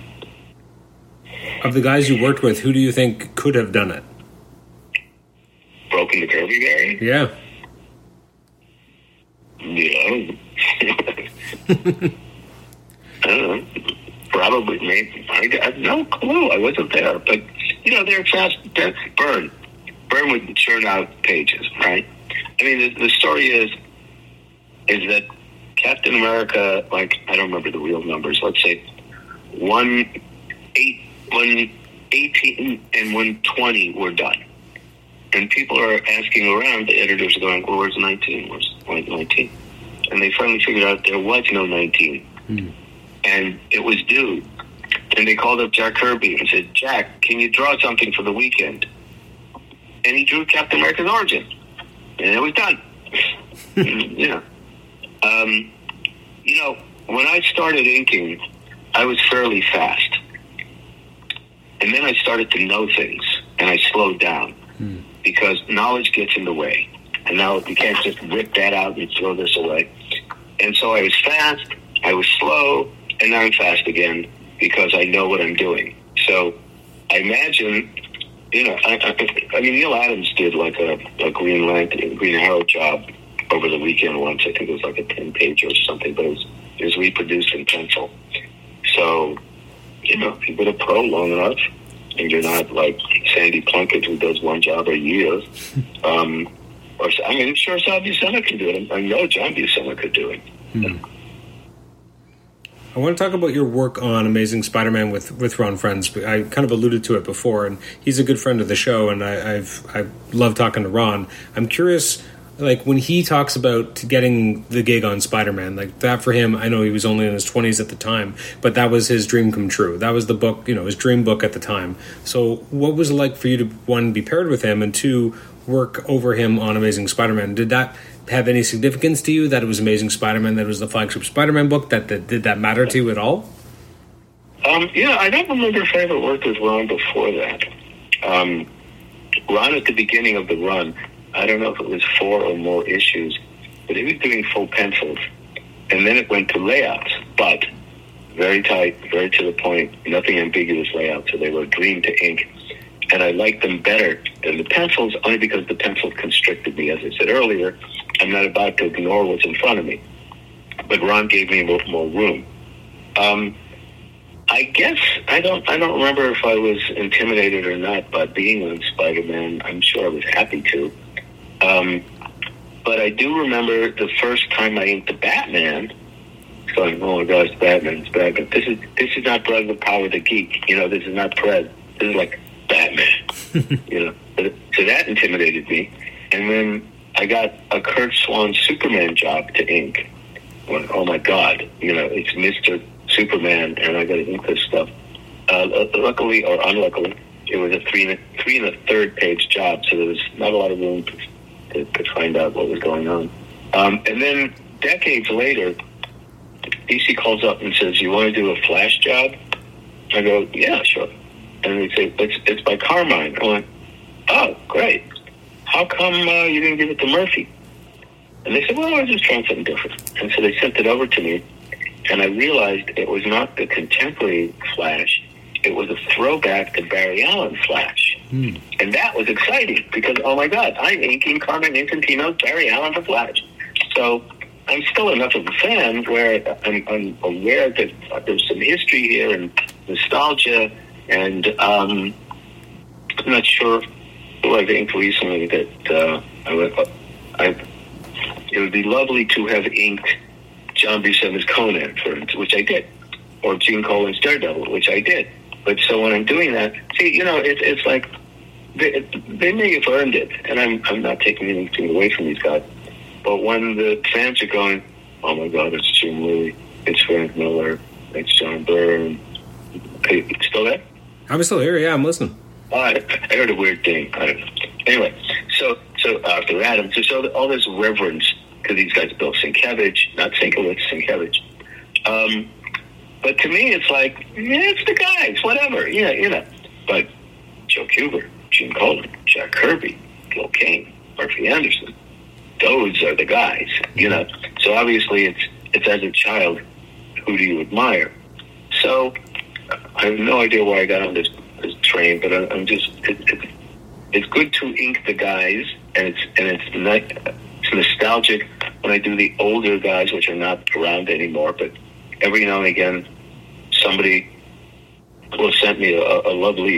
Of the guys you worked with, who do you think could have done it? Broken the Kirby barrier? Yeah. Yeah. I don't know. Probably, maybe. I have no clue. I wasn't there. But you know, they're fast. They're, Byrne, Byrne would churn out pages, right? I mean, the, the story is is that Captain America, like, I don't remember the real numbers. Let's say one eight, one eighteen, and one twenty were done, and people are asking around. The editors are going, "Well, where's nineteen? Where's nineteen?" And they finally figured out there was no nineteen, hmm. and it was due. And they called up Jack Kirby and said, "Jack, can you draw something for the weekend?" And he drew Captain America's origin, and it was done. you know, um, you know, when I started inking, I was fairly fast, and then I started to know things, and I slowed down hmm. because knowledge gets in the way, and now we can't just rip that out and throw this away. And so I was fast, I was slow, and now I'm fast again because I know what I'm doing. So I imagine, you know, I, I, I mean, Neil Adams did like a, a Green Lantern, Green Arrow job over the weekend once. I think it was like a ten-page or something, but it was, it was reproduced in pencil. So, you know, if you've been a pro long enough, and you're not like Sandy Plunkett who does one job a year, um, or I mean, sure, Sal Buscema can do it. I know John Buscema could do it. Hmm. I want to talk about your work on Amazing Spider-Man with, with Ron Frenz. I kind of alluded to it before, and he's a good friend of the show, and I, I've I love talking to Ron. I'm curious, like, when he talks about getting the gig on Spider-Man, like, that for him, I know he was only in his twenties at the time, but that was his dream come true. That was the book, you know, his dream book at the time. So what was it like for you to, one, be paired with him, and two, work over him on Amazing Spider-Man? Did that have any significance to you, that it was Amazing Spider-Man, that it was the flagship Spider-Man book? That, that Did that matter to you at all? Um, yeah, I don't remember if I ever worked with Ron before that. Um, Ron at the beginning of the run, I don't know if it was four or more issues, but he was doing full pencils. And then it went to layouts, but very tight, very to the point, nothing ambiguous layouts, so they were a dream to ink. And I liked them better than the pencils, only because the pencils constricted me. As I said earlier, I'm not about to ignore what's in front of me. But Ron gave me a little more room. Um, I guess I don't. I don't remember if I was intimidated or not by being on Spider-Man. I'm sure I was happy to. Um, but I do remember the first time I inked the Batman. Going, oh my gosh, Batman, it's Batman. This is this is not Brother Power the Geek. You know, this is not Pred. This is like Batman. you know, so that intimidated me. And then I got a Kurt Swan Superman job to ink. Went, oh my God, you know, it's Mister Superman, and I got to ink this stuff. Uh, luckily or unluckily, it was a three and a, three and a third page job, so there was not a lot of room to, to, to find out what was going on. Um, and then decades later, D C calls up and says, "You want to do a Flash job?" I go, "Yeah, sure." And they say, it's, it's by Carmine. I went, "Oh, great. How come uh, you didn't give it to Murphy?" And they said, "Well, I was just trying something different." And so they sent it over to me, and I realized it was not the contemporary Flash. It was a throwback to Barry Allen Flash. Hmm. And that was exciting because, oh my God, I'm inking Carmine Infantino's Barry Allen the Flash. So I'm still enough of a fan where I'm, I'm aware that there's some history here and nostalgia. And um, I'm not sure who I've inked recently that uh, I would, I, it would be lovely to have inked John Buscema's Conan, for instance, which I did, or Gene Colan's Daredevil, which I did. But so when I'm doing that, see, you know, it, it's like they, they may have earned it, and I'm I'm not taking anything away from these guys. But when the fans are going, "Oh my God, it's Jim Lee, it's Frank Miller, it's John Byrne," hey, still there? I'm still here. Yeah, I'm listening. Oh, I, I heard a weird thing. I don't know. Anyway, so so after Adam, so, so all this reverence to these guys, Bill Sienkiewicz, not Sienkiewicz, Sienkiewicz. Um, but to me, it's like, yeah, it's the guys, whatever, yeah, you know. But Joe Kubert, Gene Colan, Jack Kirby, Gil Kane, Murphy Anderson, those are the guys, you know. So obviously, it's it's as a child, who do you admire? So I have no idea why I got on this, this train, but I, I'm just it, it, it's good to ink the guys, and it's and it's not, it's nostalgic when I do the older guys, which are not around anymore. But every now and again, somebody will send me a, a lovely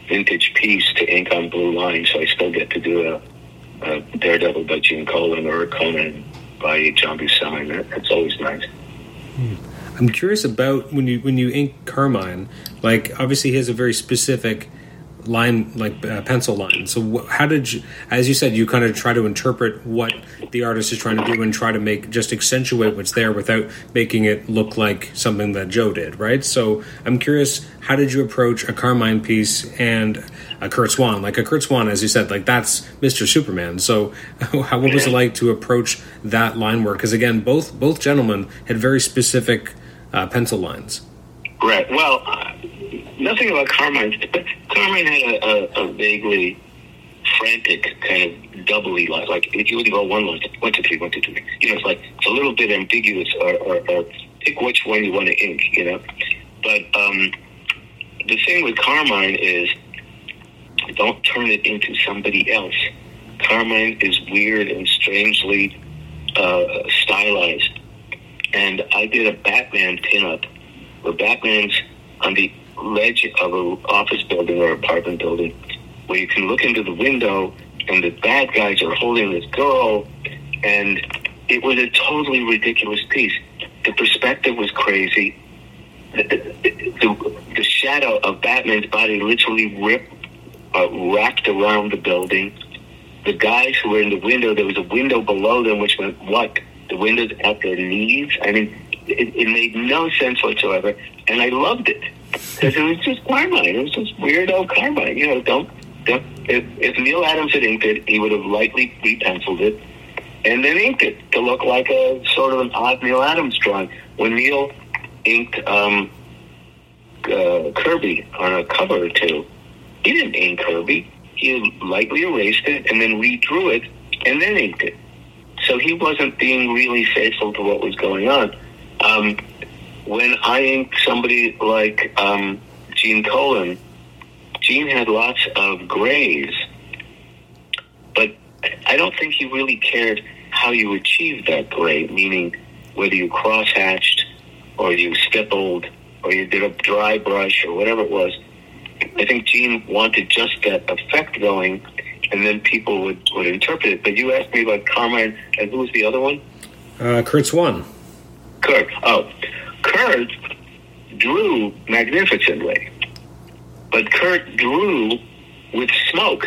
vintage piece to ink on blue lines, so I still get to do a, a Daredevil by Gene Colan or a Conan by John Buscema. That, that's always nice. Hmm. I'm curious about when you when you ink Carmine. Like, obviously, he has a very specific line, like uh, pencil line. So, wh- how did you, as you said, you kind of try to interpret what the artist is trying to do and try to make just accentuate what's there without making it look like something that Joe did, right? So, I'm curious, how did you approach a Carmine piece and a Curt Swan? Like a Curt Swan, as you said, like that's Mister Superman. So, how, what was it like to approach that line work? Because again, both both gentlemen had very specific uh, pencil lines. Right. Well, uh, nothing about Carmine. But Carmine had a, a, a vaguely frantic kind of doubly line. Like if you would go one line, one two three, one two three. You know, it's like it's a little bit ambiguous, or, or, or pick which one you want to ink. You know, but um, the thing with Carmine is don't turn it into somebody else. Carmine is weird and strangely uh, stylized, and I did a Batman pinup where Batman's on the ledge of an office building or apartment building where you can look into the window and the bad guys are holding this girl, and it was a totally ridiculous piece. The perspective was crazy. The, the, the, the shadow of Batman's body literally ripped, uh, wrapped around the building. The guys who were in the window, there was a window below them which went, what? The window's at their knees? I mean, It, it made no sense whatsoever, and I loved it because it was just Carmine. It was just weirdo Carmine. You know, don't, don't if, if Neil Adams had inked it, he would have likely re-penciled it and then inked it to look like a sort of an odd Neil Adams drawing. When Neil inked um, uh, Kirby on a cover or two, he didn't ink Kirby. He lightly erased it and then redrew it and then inked it. So he wasn't being really faithful to what was going on. Um, when I inked somebody like um, Gene Colan, Gene had lots of grays, but I don't think he really cared how you achieved that gray, meaning whether you cross-hatched or you stippled or you did a dry brush or whatever it was. I think Gene wanted just that effect going, and then people would, would interpret it. But you asked me about Carmine, and who was the other one? Uh, Curt Swan. Curt. Oh, Curt drew magnificently, but Curt drew with smoke.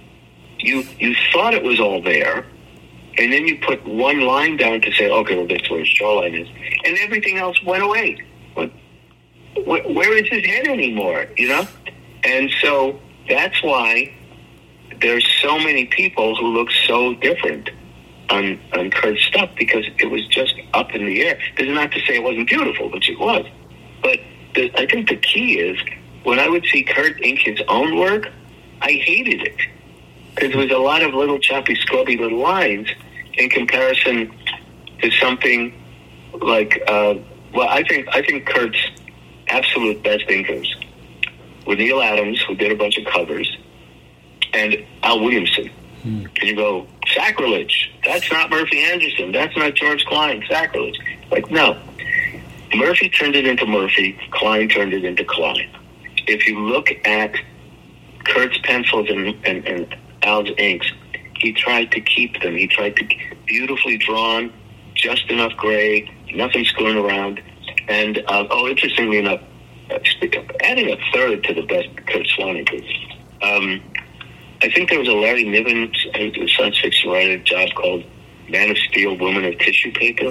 You you thought it was all there, and then you put one line down to say, okay, well, that's where his jawline is, and everything else went away. What, wh- where is his head anymore, you know? And so that's why there's so many people who look so different on, on Curt's stuff, because it was just up in the air. This is not to say it wasn't beautiful, which it was. But the, I think the key is, when I would see Curt ink his own work, I hated it. Because there was a lot of little choppy, scrubby little lines in comparison to something like, uh, well, I think I think Curt's absolute best inkers were Neil Adams, who did a bunch of covers, and Al Williamson. Hmm. And you go, sacrilege. That's not Murphy Anderson. That's not George Klein. Sacrilege. Like, no. Murphy turned it into Murphy. Klein turned it into Klein. If you look at Curt's pencils and, and, and Al's inks, he tried to keep them. He tried to beautifully drawn, just enough gray, nothing screwing around. And, uh, oh, interestingly enough, adding a third to the best Curt Swan inkers. Um, I think there was a Larry Niven, a science fiction writer, job called Man of Steel, Woman of Tissue Paper,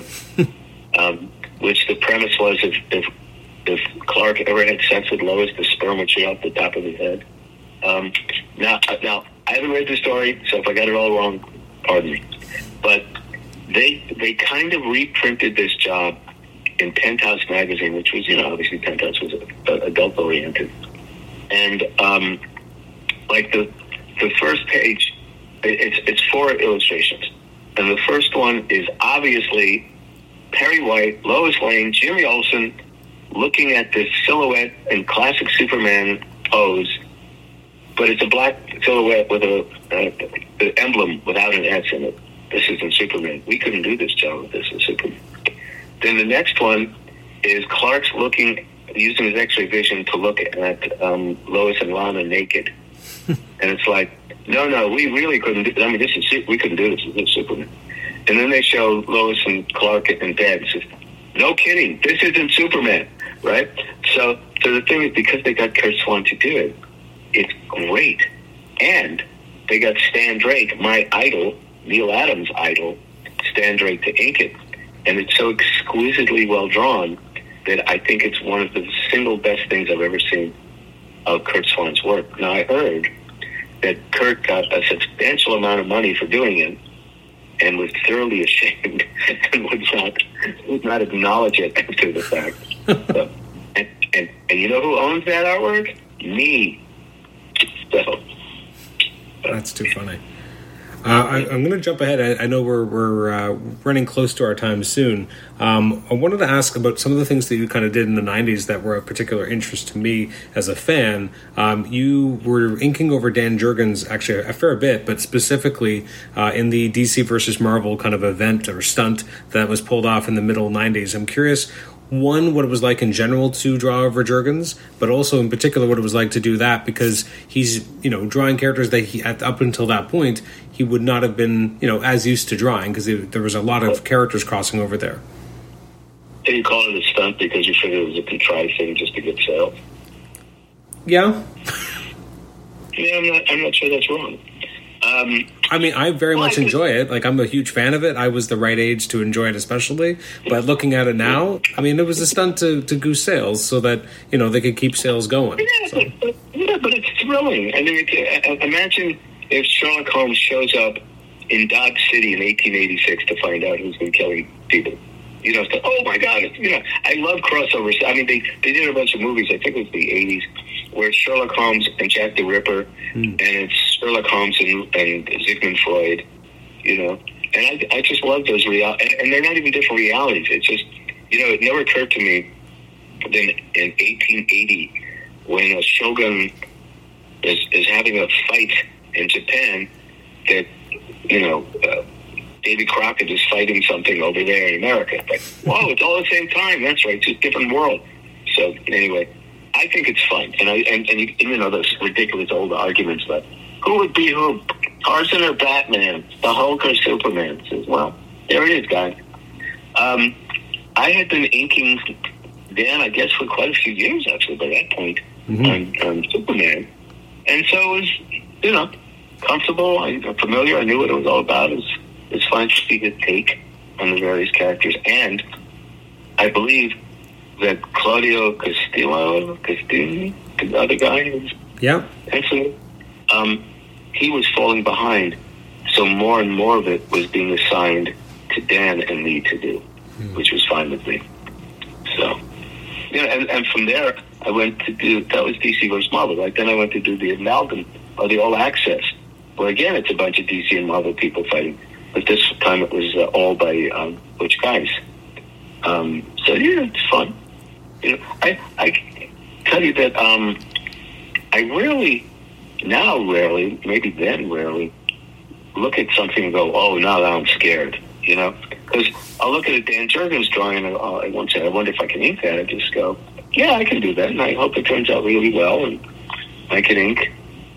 um, which the premise was if, if if Clark ever had sex with Lois, the sperm would shoot out the top of his head. Um, now, now I haven't read the story, so if I got it all wrong, pardon me. But they they kind of reprinted this job in Penthouse magazine, which was, you know, obviously Penthouse was uh, adult oriented, and um, like the. The first page, it's it's four illustrations. And the first one is obviously Perry White, Lois Lane, Jimmy Olsen looking at this silhouette in classic Superman pose. But it's a black silhouette with a, a, an emblem without an S in it. This isn't Superman. We couldn't do this job if this is Superman. Then the next one is Clark's looking using his X-ray vision to look at um, Lois and Lana naked, and it's like, no, no, we really couldn't do. I mean, this is we couldn't do this. This is Superman. And then they show Lois and Clark in bed. And says, no kidding, this isn't Superman, right? So, so the thing is, because they got Kurt Swan to do it, it's great, and they got Stan Drake, my idol, Neil Adams' idol, Stan Drake to ink it, and it's so exquisitely well drawn that I think it's one of the single best things I've ever seen of Kurt Swan's work. Now, I heard that Kurt got a substantial amount of money for doing it and was thoroughly ashamed and would not, would not acknowledge it after the fact. So, and, and, and you know who owns that artwork? Me. So, That's too funny. Uh, I, I'm going to jump ahead. I, I know we're we're uh, running close to our time soon. Um, I wanted to ask about some of the things that you kind of did in the nineties that were of particular interest to me as a fan. Um, you were inking over Dan Jurgens actually a fair bit, but specifically uh, in the D C versus Marvel kind of event or stunt that was pulled off in the middle nineties. I'm curious, one, what it was like in general to draw over Jurgens, but also in particular what it was like to do that, because he's, you know, drawing characters that he, at, up until that point, he would not have been, you know, as used to drawing, because there was a lot of characters crossing over there. And you call it a stunt because you figured it was a contrived thing just to get sales? Yeah. Yeah, I'm not, I'm not sure that's wrong. Um, I mean, I very well, much I enjoy it. Like, I'm a huge fan of it. I was the right age to enjoy it especially. But looking at it now, I mean, it was a stunt to, to goose sales so that, you know, they could keep sales going. Yeah, So. but, yeah, but it's thrilling. I mean, it's, uh, imagine if Sherlock Holmes shows up in Dodge City in eighteen eighty-six to find out who's been killing people. You know, so, oh my God, it's, you know, I love crossovers. I mean, they, they did a bunch of movies, I think it was the eighties, where it's Sherlock Holmes and Jack the Ripper, mm. and it's Sherlock Holmes and, and Sigmund Freud, you know. And I, I just love those real, and, and they're not even different realities. It's just, you know, it never occurred to me that in, in eighteen eighty, when a shogun is, is having a fight in Japan, that, you know, uh, Davy Crockett is fighting something over there in America. Like, whoa, it's all the same time. That's right. It's just a different world. So anyway, I think it's fun. And I and, and you, you know those ridiculous old arguments about who would be who, Tarzan or Batman, the Hulk or Superman. Says, well, there it is, guys. Um, I had been inking Dan, I guess, for quite a few years actually by that point mm-hmm. on, on Superman, and so it was, you know, comfortable. I, I'm familiar. I knew what it was all about. It was, It's fun to see his take on the various characters. And I believe that Claudio Castillo, Castillo, the other guy, who's yeah. excellent, um, he was falling behind. So more and more of it was being assigned to Dan and me to do, mm. which was fine with me. So, you know, and, and from there, I went to do, that was D C versus Marvel, right? Then I went to do the Amalgam, or the All Access, where again, it's a bunch of D C and Marvel people fighting. But this time it was uh, all by um, Butch Guys. Um, so yeah, it's fun. You know, I I tell you that um, I rarely, now rarely, maybe then rarely, look at something and go, oh, now I'm scared. You know, because I'll look at a Dan Jurgens drawing and I'll, I won't say, I wonder if I can ink that. I just go, yeah, I can do that, and I hope it turns out really well, and I can ink.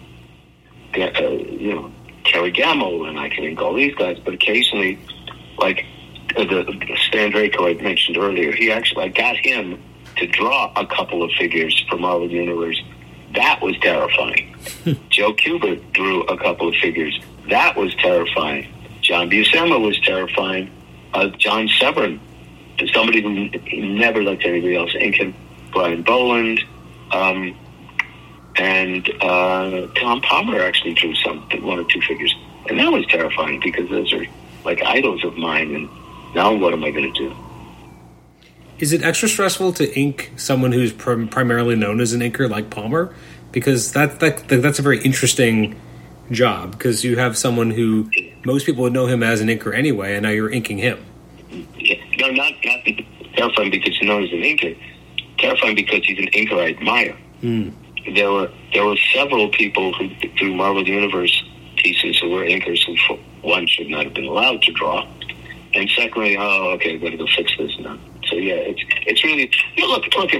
Uh, you know. Kerry Gamble, and I can ink all these guys, but occasionally, like uh, the, the Stan Drake, who I mentioned earlier, he actually, I got him to draw a couple of figures for Marvel Universe. That was terrifying. Joe Kubert drew a couple of figures. That was terrifying. John Buscema was terrifying. Uh, John Severn, somebody who never let anybody else ink him. Brian Boland, um, and uh, Tom Palmer actually drew some, one or two figures. And that was terrifying because those are like idols of mine. And now what am I going to do? Is it extra stressful to ink someone who's prim- primarily known as an inker like Palmer? Because that, that that's a very interesting job, because you have someone who most people would know him as an inker anyway, and now you're inking him. Yeah, no, not, not terrifying because he's known as an inker. Terrifying because he's an inker I admire. Mm. There were there were several people who through Marvel Universe pieces who were inkers who, for one, should not have been allowed to draw, and secondly, oh, okay, I've got to go fix this now. So yeah, it's it's really, you know, look look.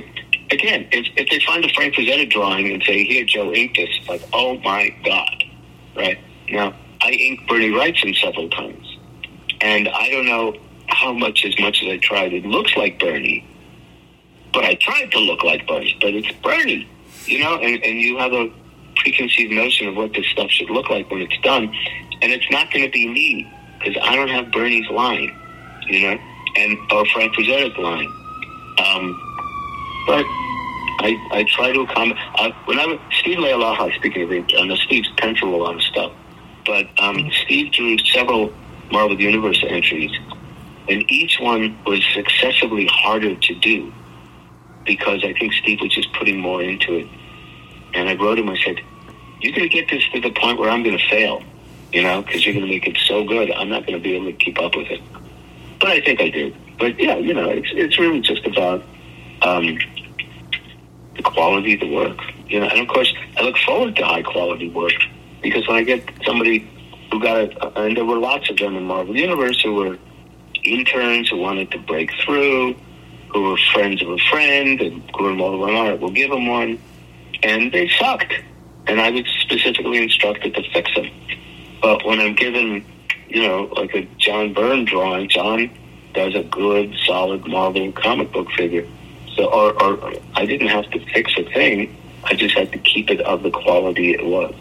again, if, if they find a Frank Frazetta drawing and say, here, Joe, ink this, it's like, oh, my God, right? Now, I inked Bernie Wrightson several times, and I don't know how much, as much as I tried, it looks like Bernie, but I tried to look like Bernie, but it's Bernie, you know, and, and you have a preconceived notion of what this stuff should look like when it's done, and it's not going to be me, because I don't have Bernie's line, you know, and or Frank Frazetta's line. Um, but I I try to accommodate. Uh, when I was, Steve Lealaha, speaking of it, I know Steve's penciled a lot of stuff, but um, Steve drew several Marvel Universe entries, and each one was successively harder to do because I think Steve was just putting more into it. And I wrote him, I said, you're going to get this to the point where I'm going to fail, you know, because you're going to make it so good, I'm not going to be able to keep up with it. But I think I did. But, yeah, you know, it's it's really just about um, the quality of the work. You know, and, of course, I look forward to high-quality work because when I get somebody who got it, and there were lots of them in Marvel Universe who were interns who wanted to break through, who were friends of a friend, and who were more, all right, we'll give them one. And they sucked. And I was specifically instructed to fix them. But when I'm given, you know, like a John Byrne drawing, John does a good, solid Marvel comic book figure. So, or, or I didn't have to fix a thing. I just had to keep it of the quality it was.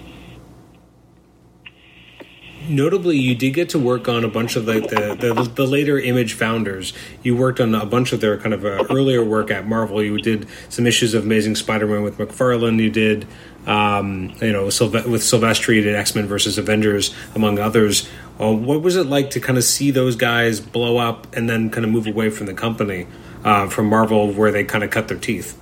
Notably, you did get to work on a bunch of like the, the, the later Image founders. You worked on a bunch of their kind of uh, earlier work at Marvel. You did some issues of Amazing Spider-Man with McFarlane. You did, um, you know, Sylve- with Silvestri, you did X-Men versus Avengers, among others. Uh, what was it like to kind of see those guys blow up and then kind of move away from the company, uh, from Marvel, where they kind of cut their teeth?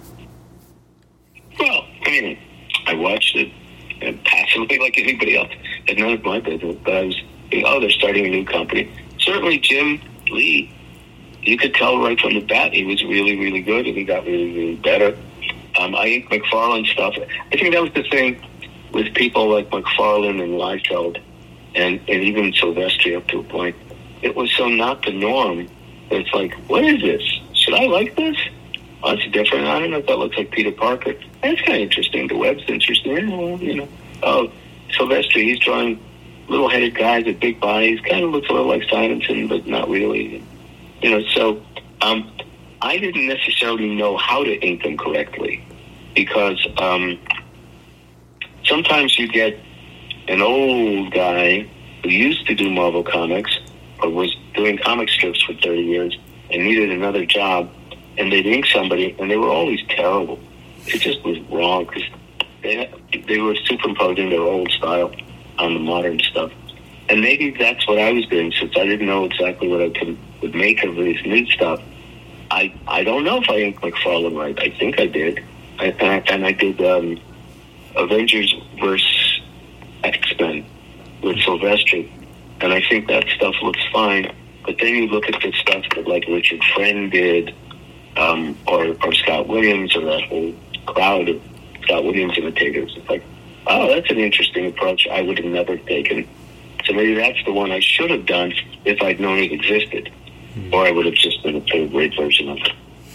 Well, I mean, I watched it and passively like anybody else. It's none of my business, but I was, you know, oh, they're starting a new company. Certainly Jim Lee, you could tell right from the bat he was really, really good, and he got really, really better. Um, I inked McFarlane stuff. I think that was the thing with people like McFarlane and Liefeld, and, and even Silvestri up to a point. It was so not the norm that it's like, what is this? Should I like this? Oh, it's different. I don't know if that looks like Peter Parker. That's kind of interesting. The web's interesting. Well, you know, oh, Silvestri, he's drawing little-headed guys with big bodies. Kind of looks a little like Simonson, but not really. You know, so um, I didn't necessarily know how to ink them correctly because um, sometimes you get an old guy who used to do Marvel Comics or was doing comic strips for thirty years and needed another job, and they'd ink somebody, and they were always terrible. It just was wrong because they, they were superimposing their old style on the modern stuff. And maybe that's what I was doing, since I didn't know exactly what I could, would make of this new stuff. I I don't know if I inked McFarlane right. I think I did. I, and, I, and I did um, Avengers versus X-Men with Silvestri. And I think that stuff looks fine. But then you look at the stuff that like Richard Friend did, um, or, or Scott Williams, or that whole crowd of Scott Williams imitators. It's like, oh, that's an interesting approach I would have never taken. So maybe that's the one I should have done if I'd known it existed. Mm-hmm. Or I would have just been a pretty great version of it.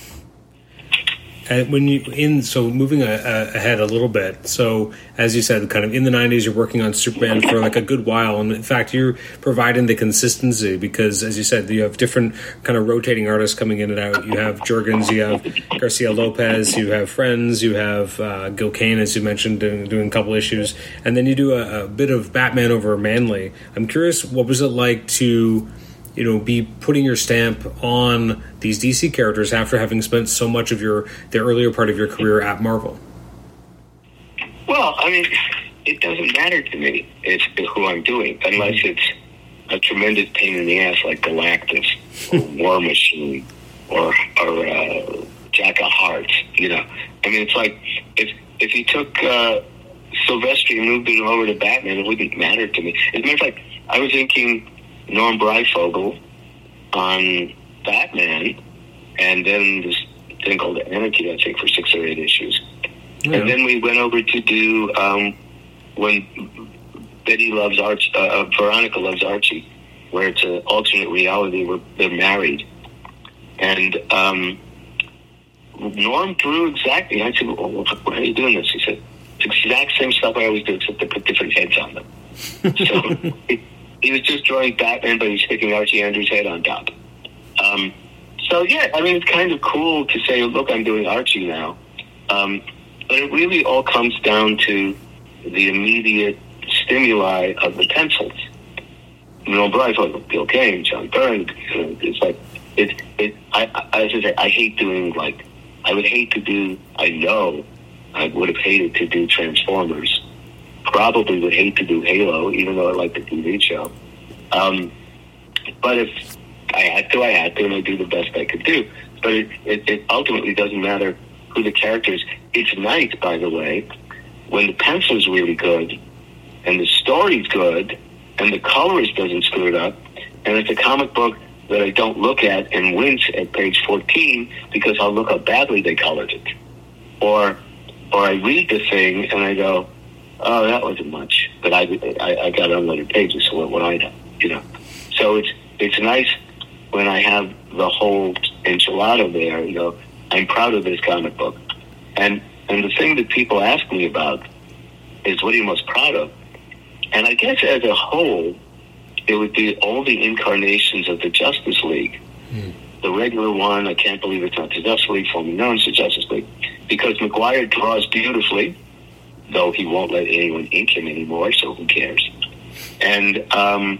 And when you in so moving a, a, ahead a little bit, so as you said, kind of in the nineties, you're working on Superman for like a good while, and in fact, you're providing the consistency because, as you said, you have different kind of rotating artists coming in and out. You have Jorgens, you have Garcia Lopez, you have Friends, you have uh, Gil Kane, as you mentioned, doing, doing a couple issues, and then you do a, a bit of Batman over Manley. I'm curious, what was it like to, you know, be putting your stamp on these D C characters after having spent so much of your the earlier part of your career at Marvel? Well, I mean, it doesn't matter to me it's who I'm doing, unless it's a tremendous pain in the ass like Galactus or War Machine or or uh, Jack of Hearts. You know, I mean, it's like if if he took uh, Silvestri and moved him over to Batman, it wouldn't matter to me. As a matter of fact, I was inking Norm Breyfogle on Batman, and then this thing called Anarchy, I think, for six or eight issues. Yeah. And then we went over to do um, when Betty loves Archie, uh, Veronica loves Archie, where it's an alternate reality where they're married. And um, Norm drew exactly. I said, well, why are you doing this? He said, it's the exact same stuff I always do, except to put different heads on them. So he, he was just drawing Batman, but he's sticking Archie Andrews' head on top. Um, so, yeah, I mean, it's kind of cool to say, look, I'm doing Archie now. Um, but it really all comes down to the immediate stimuli of the pencils. You know, Bryce, like Bill Kane, John Byrne, you know, it's like, it, it, I, I, as I say, I hate doing, like, I would hate to do, I know, I would have hated to do Transformers. Probably would hate to do Halo, even though I like the T V show. Um, but if I had to, I had to, and I do the best I could do. But it, it, it ultimately doesn't matter who the character is. It's nice, by the way, when the pencil's really good, and the story's good, and the colorist doesn't screw it up, and it's a comic book that I don't look at and wince at page fourteen because I'll look how badly they colored it. Or or I read the thing and I go, oh, that wasn't much. But I I, I got unlettered pages, so what would I know? You know? So it's it's nice when I have the whole enchilada there, you know, I'm proud of this comic book. And and the thing that people ask me about is, what are you most proud of? And I guess as a whole, it would be all the incarnations of the Justice League. Mm. The regular one, I can't believe it's not the Justice League, formerly known as the Justice League, because Maguire draws beautifully, though he won't let anyone ink him anymore, so who cares? And um,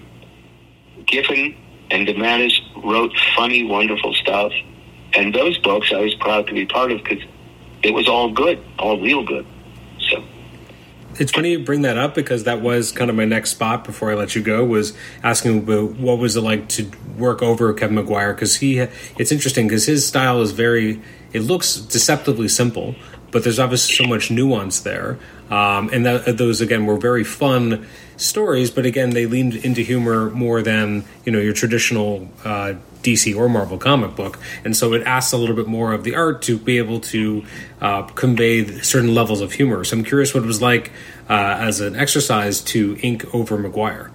Giffen and DeMatteis wrote funny, wonderful stuff. And those books I was proud to be part of because it was all good, all real good. So it's funny you bring that up because that was kind of my next spot before I let you go, was asking about what was it like to work over Kevin Maguire, because he, it's interesting because his style is very, it looks deceptively simple, but there's obviously so much nuance there. Um, and that, those, again, were very fun stories, but again, they leaned into humor more than, you know, your traditional uh, D C or Marvel comic book. And so it asks a little bit more of the art to be able to uh, convey certain levels of humor. So I'm curious what it was like uh, as an exercise to ink over Maguire.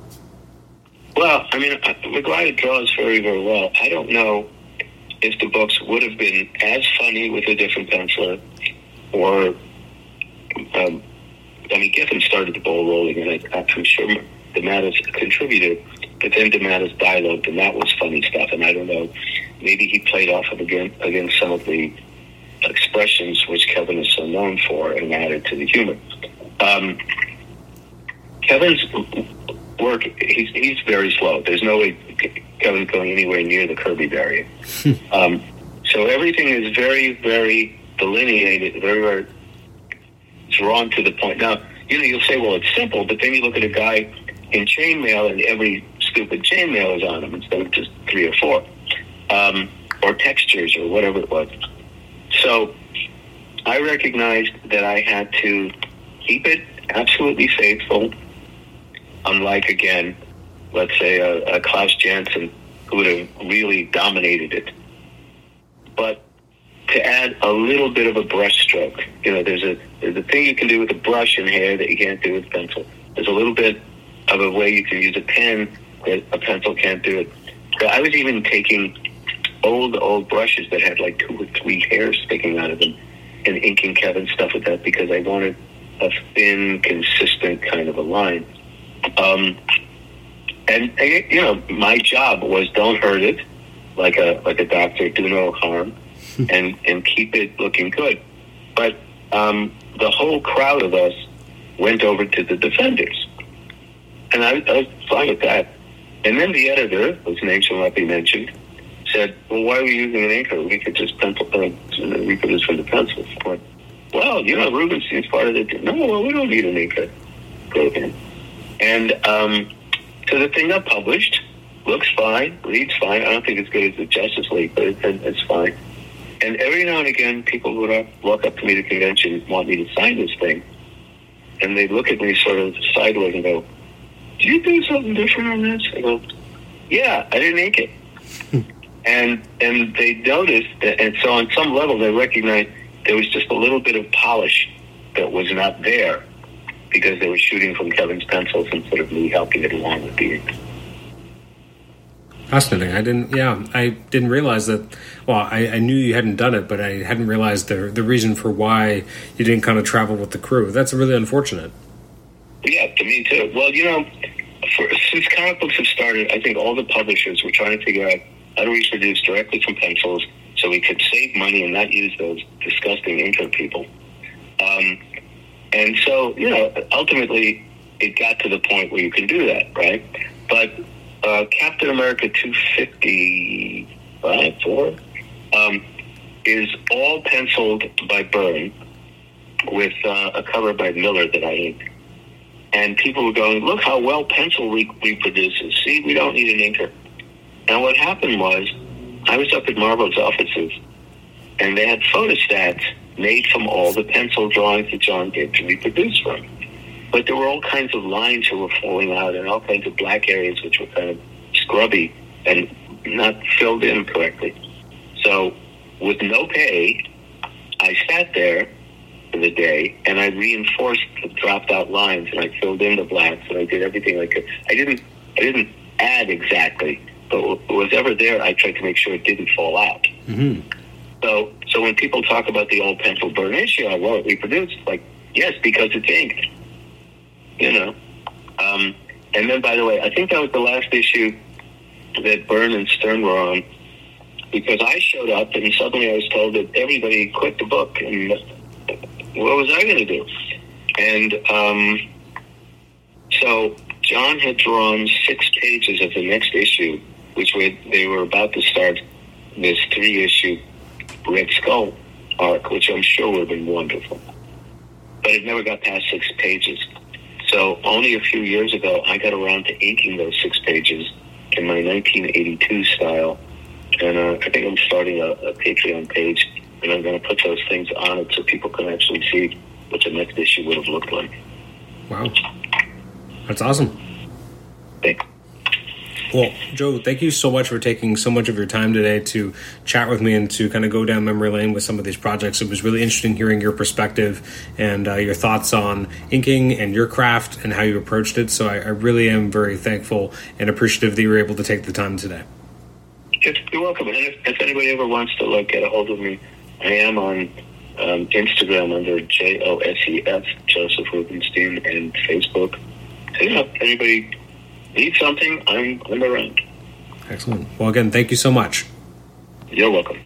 Well, I mean, Maguire draws very, very well. I don't know if the books would have been as funny with a different penciler, or, um, I mean, Giffen started the ball rolling, and I, I'm sure DeMatteis contributed, but then DeMatteis dialogued, and that was funny stuff, and I don't know, maybe he played off of again against some of the expressions which Kevin is so known for and added to the humor. Um, Kevin's work, he's, he's very slow. There's no way Kevin's going anywhere near the Kirby barrier. um, so everything is very, very delineated, very, very drawn to the point. Now, you know, you'll say, well, it's simple, but then you look at a guy in chainmail and every stupid chainmail is on him instead of just three or four, um, or textures or whatever it was. So I recognized that I had to keep it absolutely faithful, unlike, again, let's say a, a Klaus Janson who would have really dominated it. But to add a little bit of a brush stroke. You know, there's a there's a thing you can do with a brush in hair that you can't do with pencil. There's a little bit of a way you can use a pen that a pencil can't do it. So I was even taking old, old brushes that had like two or three hairs sticking out of them and inking Kevin's stuff with that because I wanted a thin, consistent kind of a line. Um, and, you know, my job was don't hurt it, like a like a doctor, do no harm. And, and keep it looking good. But um, the whole crowd of us went over to the Defenders. And I, I was fine with that. And then the editor, whose name shall not be mentioned, said, well, why are we using an inker? We could just pencil, uh, reproduce from the pencils. Went, well, you know, Rubenstein's part of it. No, well, we don't need an inker program. And um, so the thing got published, looks fine, reads fine. I don't think it's good as the Justice League, but it, it's fine. And every now and again, people would walk up to me at the convention and want me to sign this thing. And they'd look at me sort of sideways and go, do you do something different on this? I go, yeah, I didn't ink it. and and they noticed that, and so on some level they recognized there was just a little bit of polish that was not there because they were shooting from Kevin's pencils instead of me helping it along with the ink. Fascinating. I didn't, yeah, I didn't realize that. Well, I, I knew you hadn't done it, but I hadn't realized the the reason for why you didn't kind of travel with the crew. That's really unfortunate. Yeah, to me too. Well, you know, for, since comic books have started, I think all the publishers were trying to figure out how to reproduce directly from pencils so we could save money and not use those disgusting inker people. Um, and so, you know, ultimately it got to the point where you can do that, right? But uh, Captain America two fifty-five, four, um, is all penciled by Byrne with uh, a cover by Miller that I inked. And people were going, look how well pencil re- reproduces. See, we don't need an inker. And what happened was, I was up at Marvel's offices, and they had photostats made from all the pencil drawings that John did to reproduce from. But there were all kinds of lines that were falling out and all kinds of black areas which were kind of scrubby and not filled in correctly. So with no pay, I sat there for the day and I reinforced the dropped out lines and I filled in the blacks and I did everything I could. I didn't I didn't add exactly, but what was ever there, I tried to make sure it didn't fall out. Mm-hmm. So so when people talk about the old pencil Byrne issue, I well, it reproduced. Like, yes, because it's inked. You know. Um, and then, by the way, I think that was the last issue that Byrne and Stern were on, because I showed up and suddenly I was told that everybody quit the book, and what was I going to do? And um, so John had drawn six pages of the next issue, which were, they were about to start this three-issue Red Skull arc, which I'm sure would have been wonderful. But it never got past six pages. So only a few years ago, I got around to inking those six pages in my nineteen eighty-two style. And uh, I think I'm starting a, a Patreon page, and I'm going to put those things on it so people can actually see what the next issue would have looked like. Wow. That's awesome. Thanks. Well, Joe, thank you so much for taking so much of your time today to chat with me and to kind of go down memory lane with some of these projects. It was really interesting hearing your perspective and uh, your thoughts on inking and your craft and how you approached it. So I, I really am very thankful and appreciative that you were able to take the time today. You're welcome. And if, if anybody ever wants to like get a hold of me, I am on um, Instagram under J O S E F, Joseph Rubinstein, and Facebook. So, you know, if anybody needs something, I'm, I'm around. Excellent. Well, again, thank you so much. You're welcome.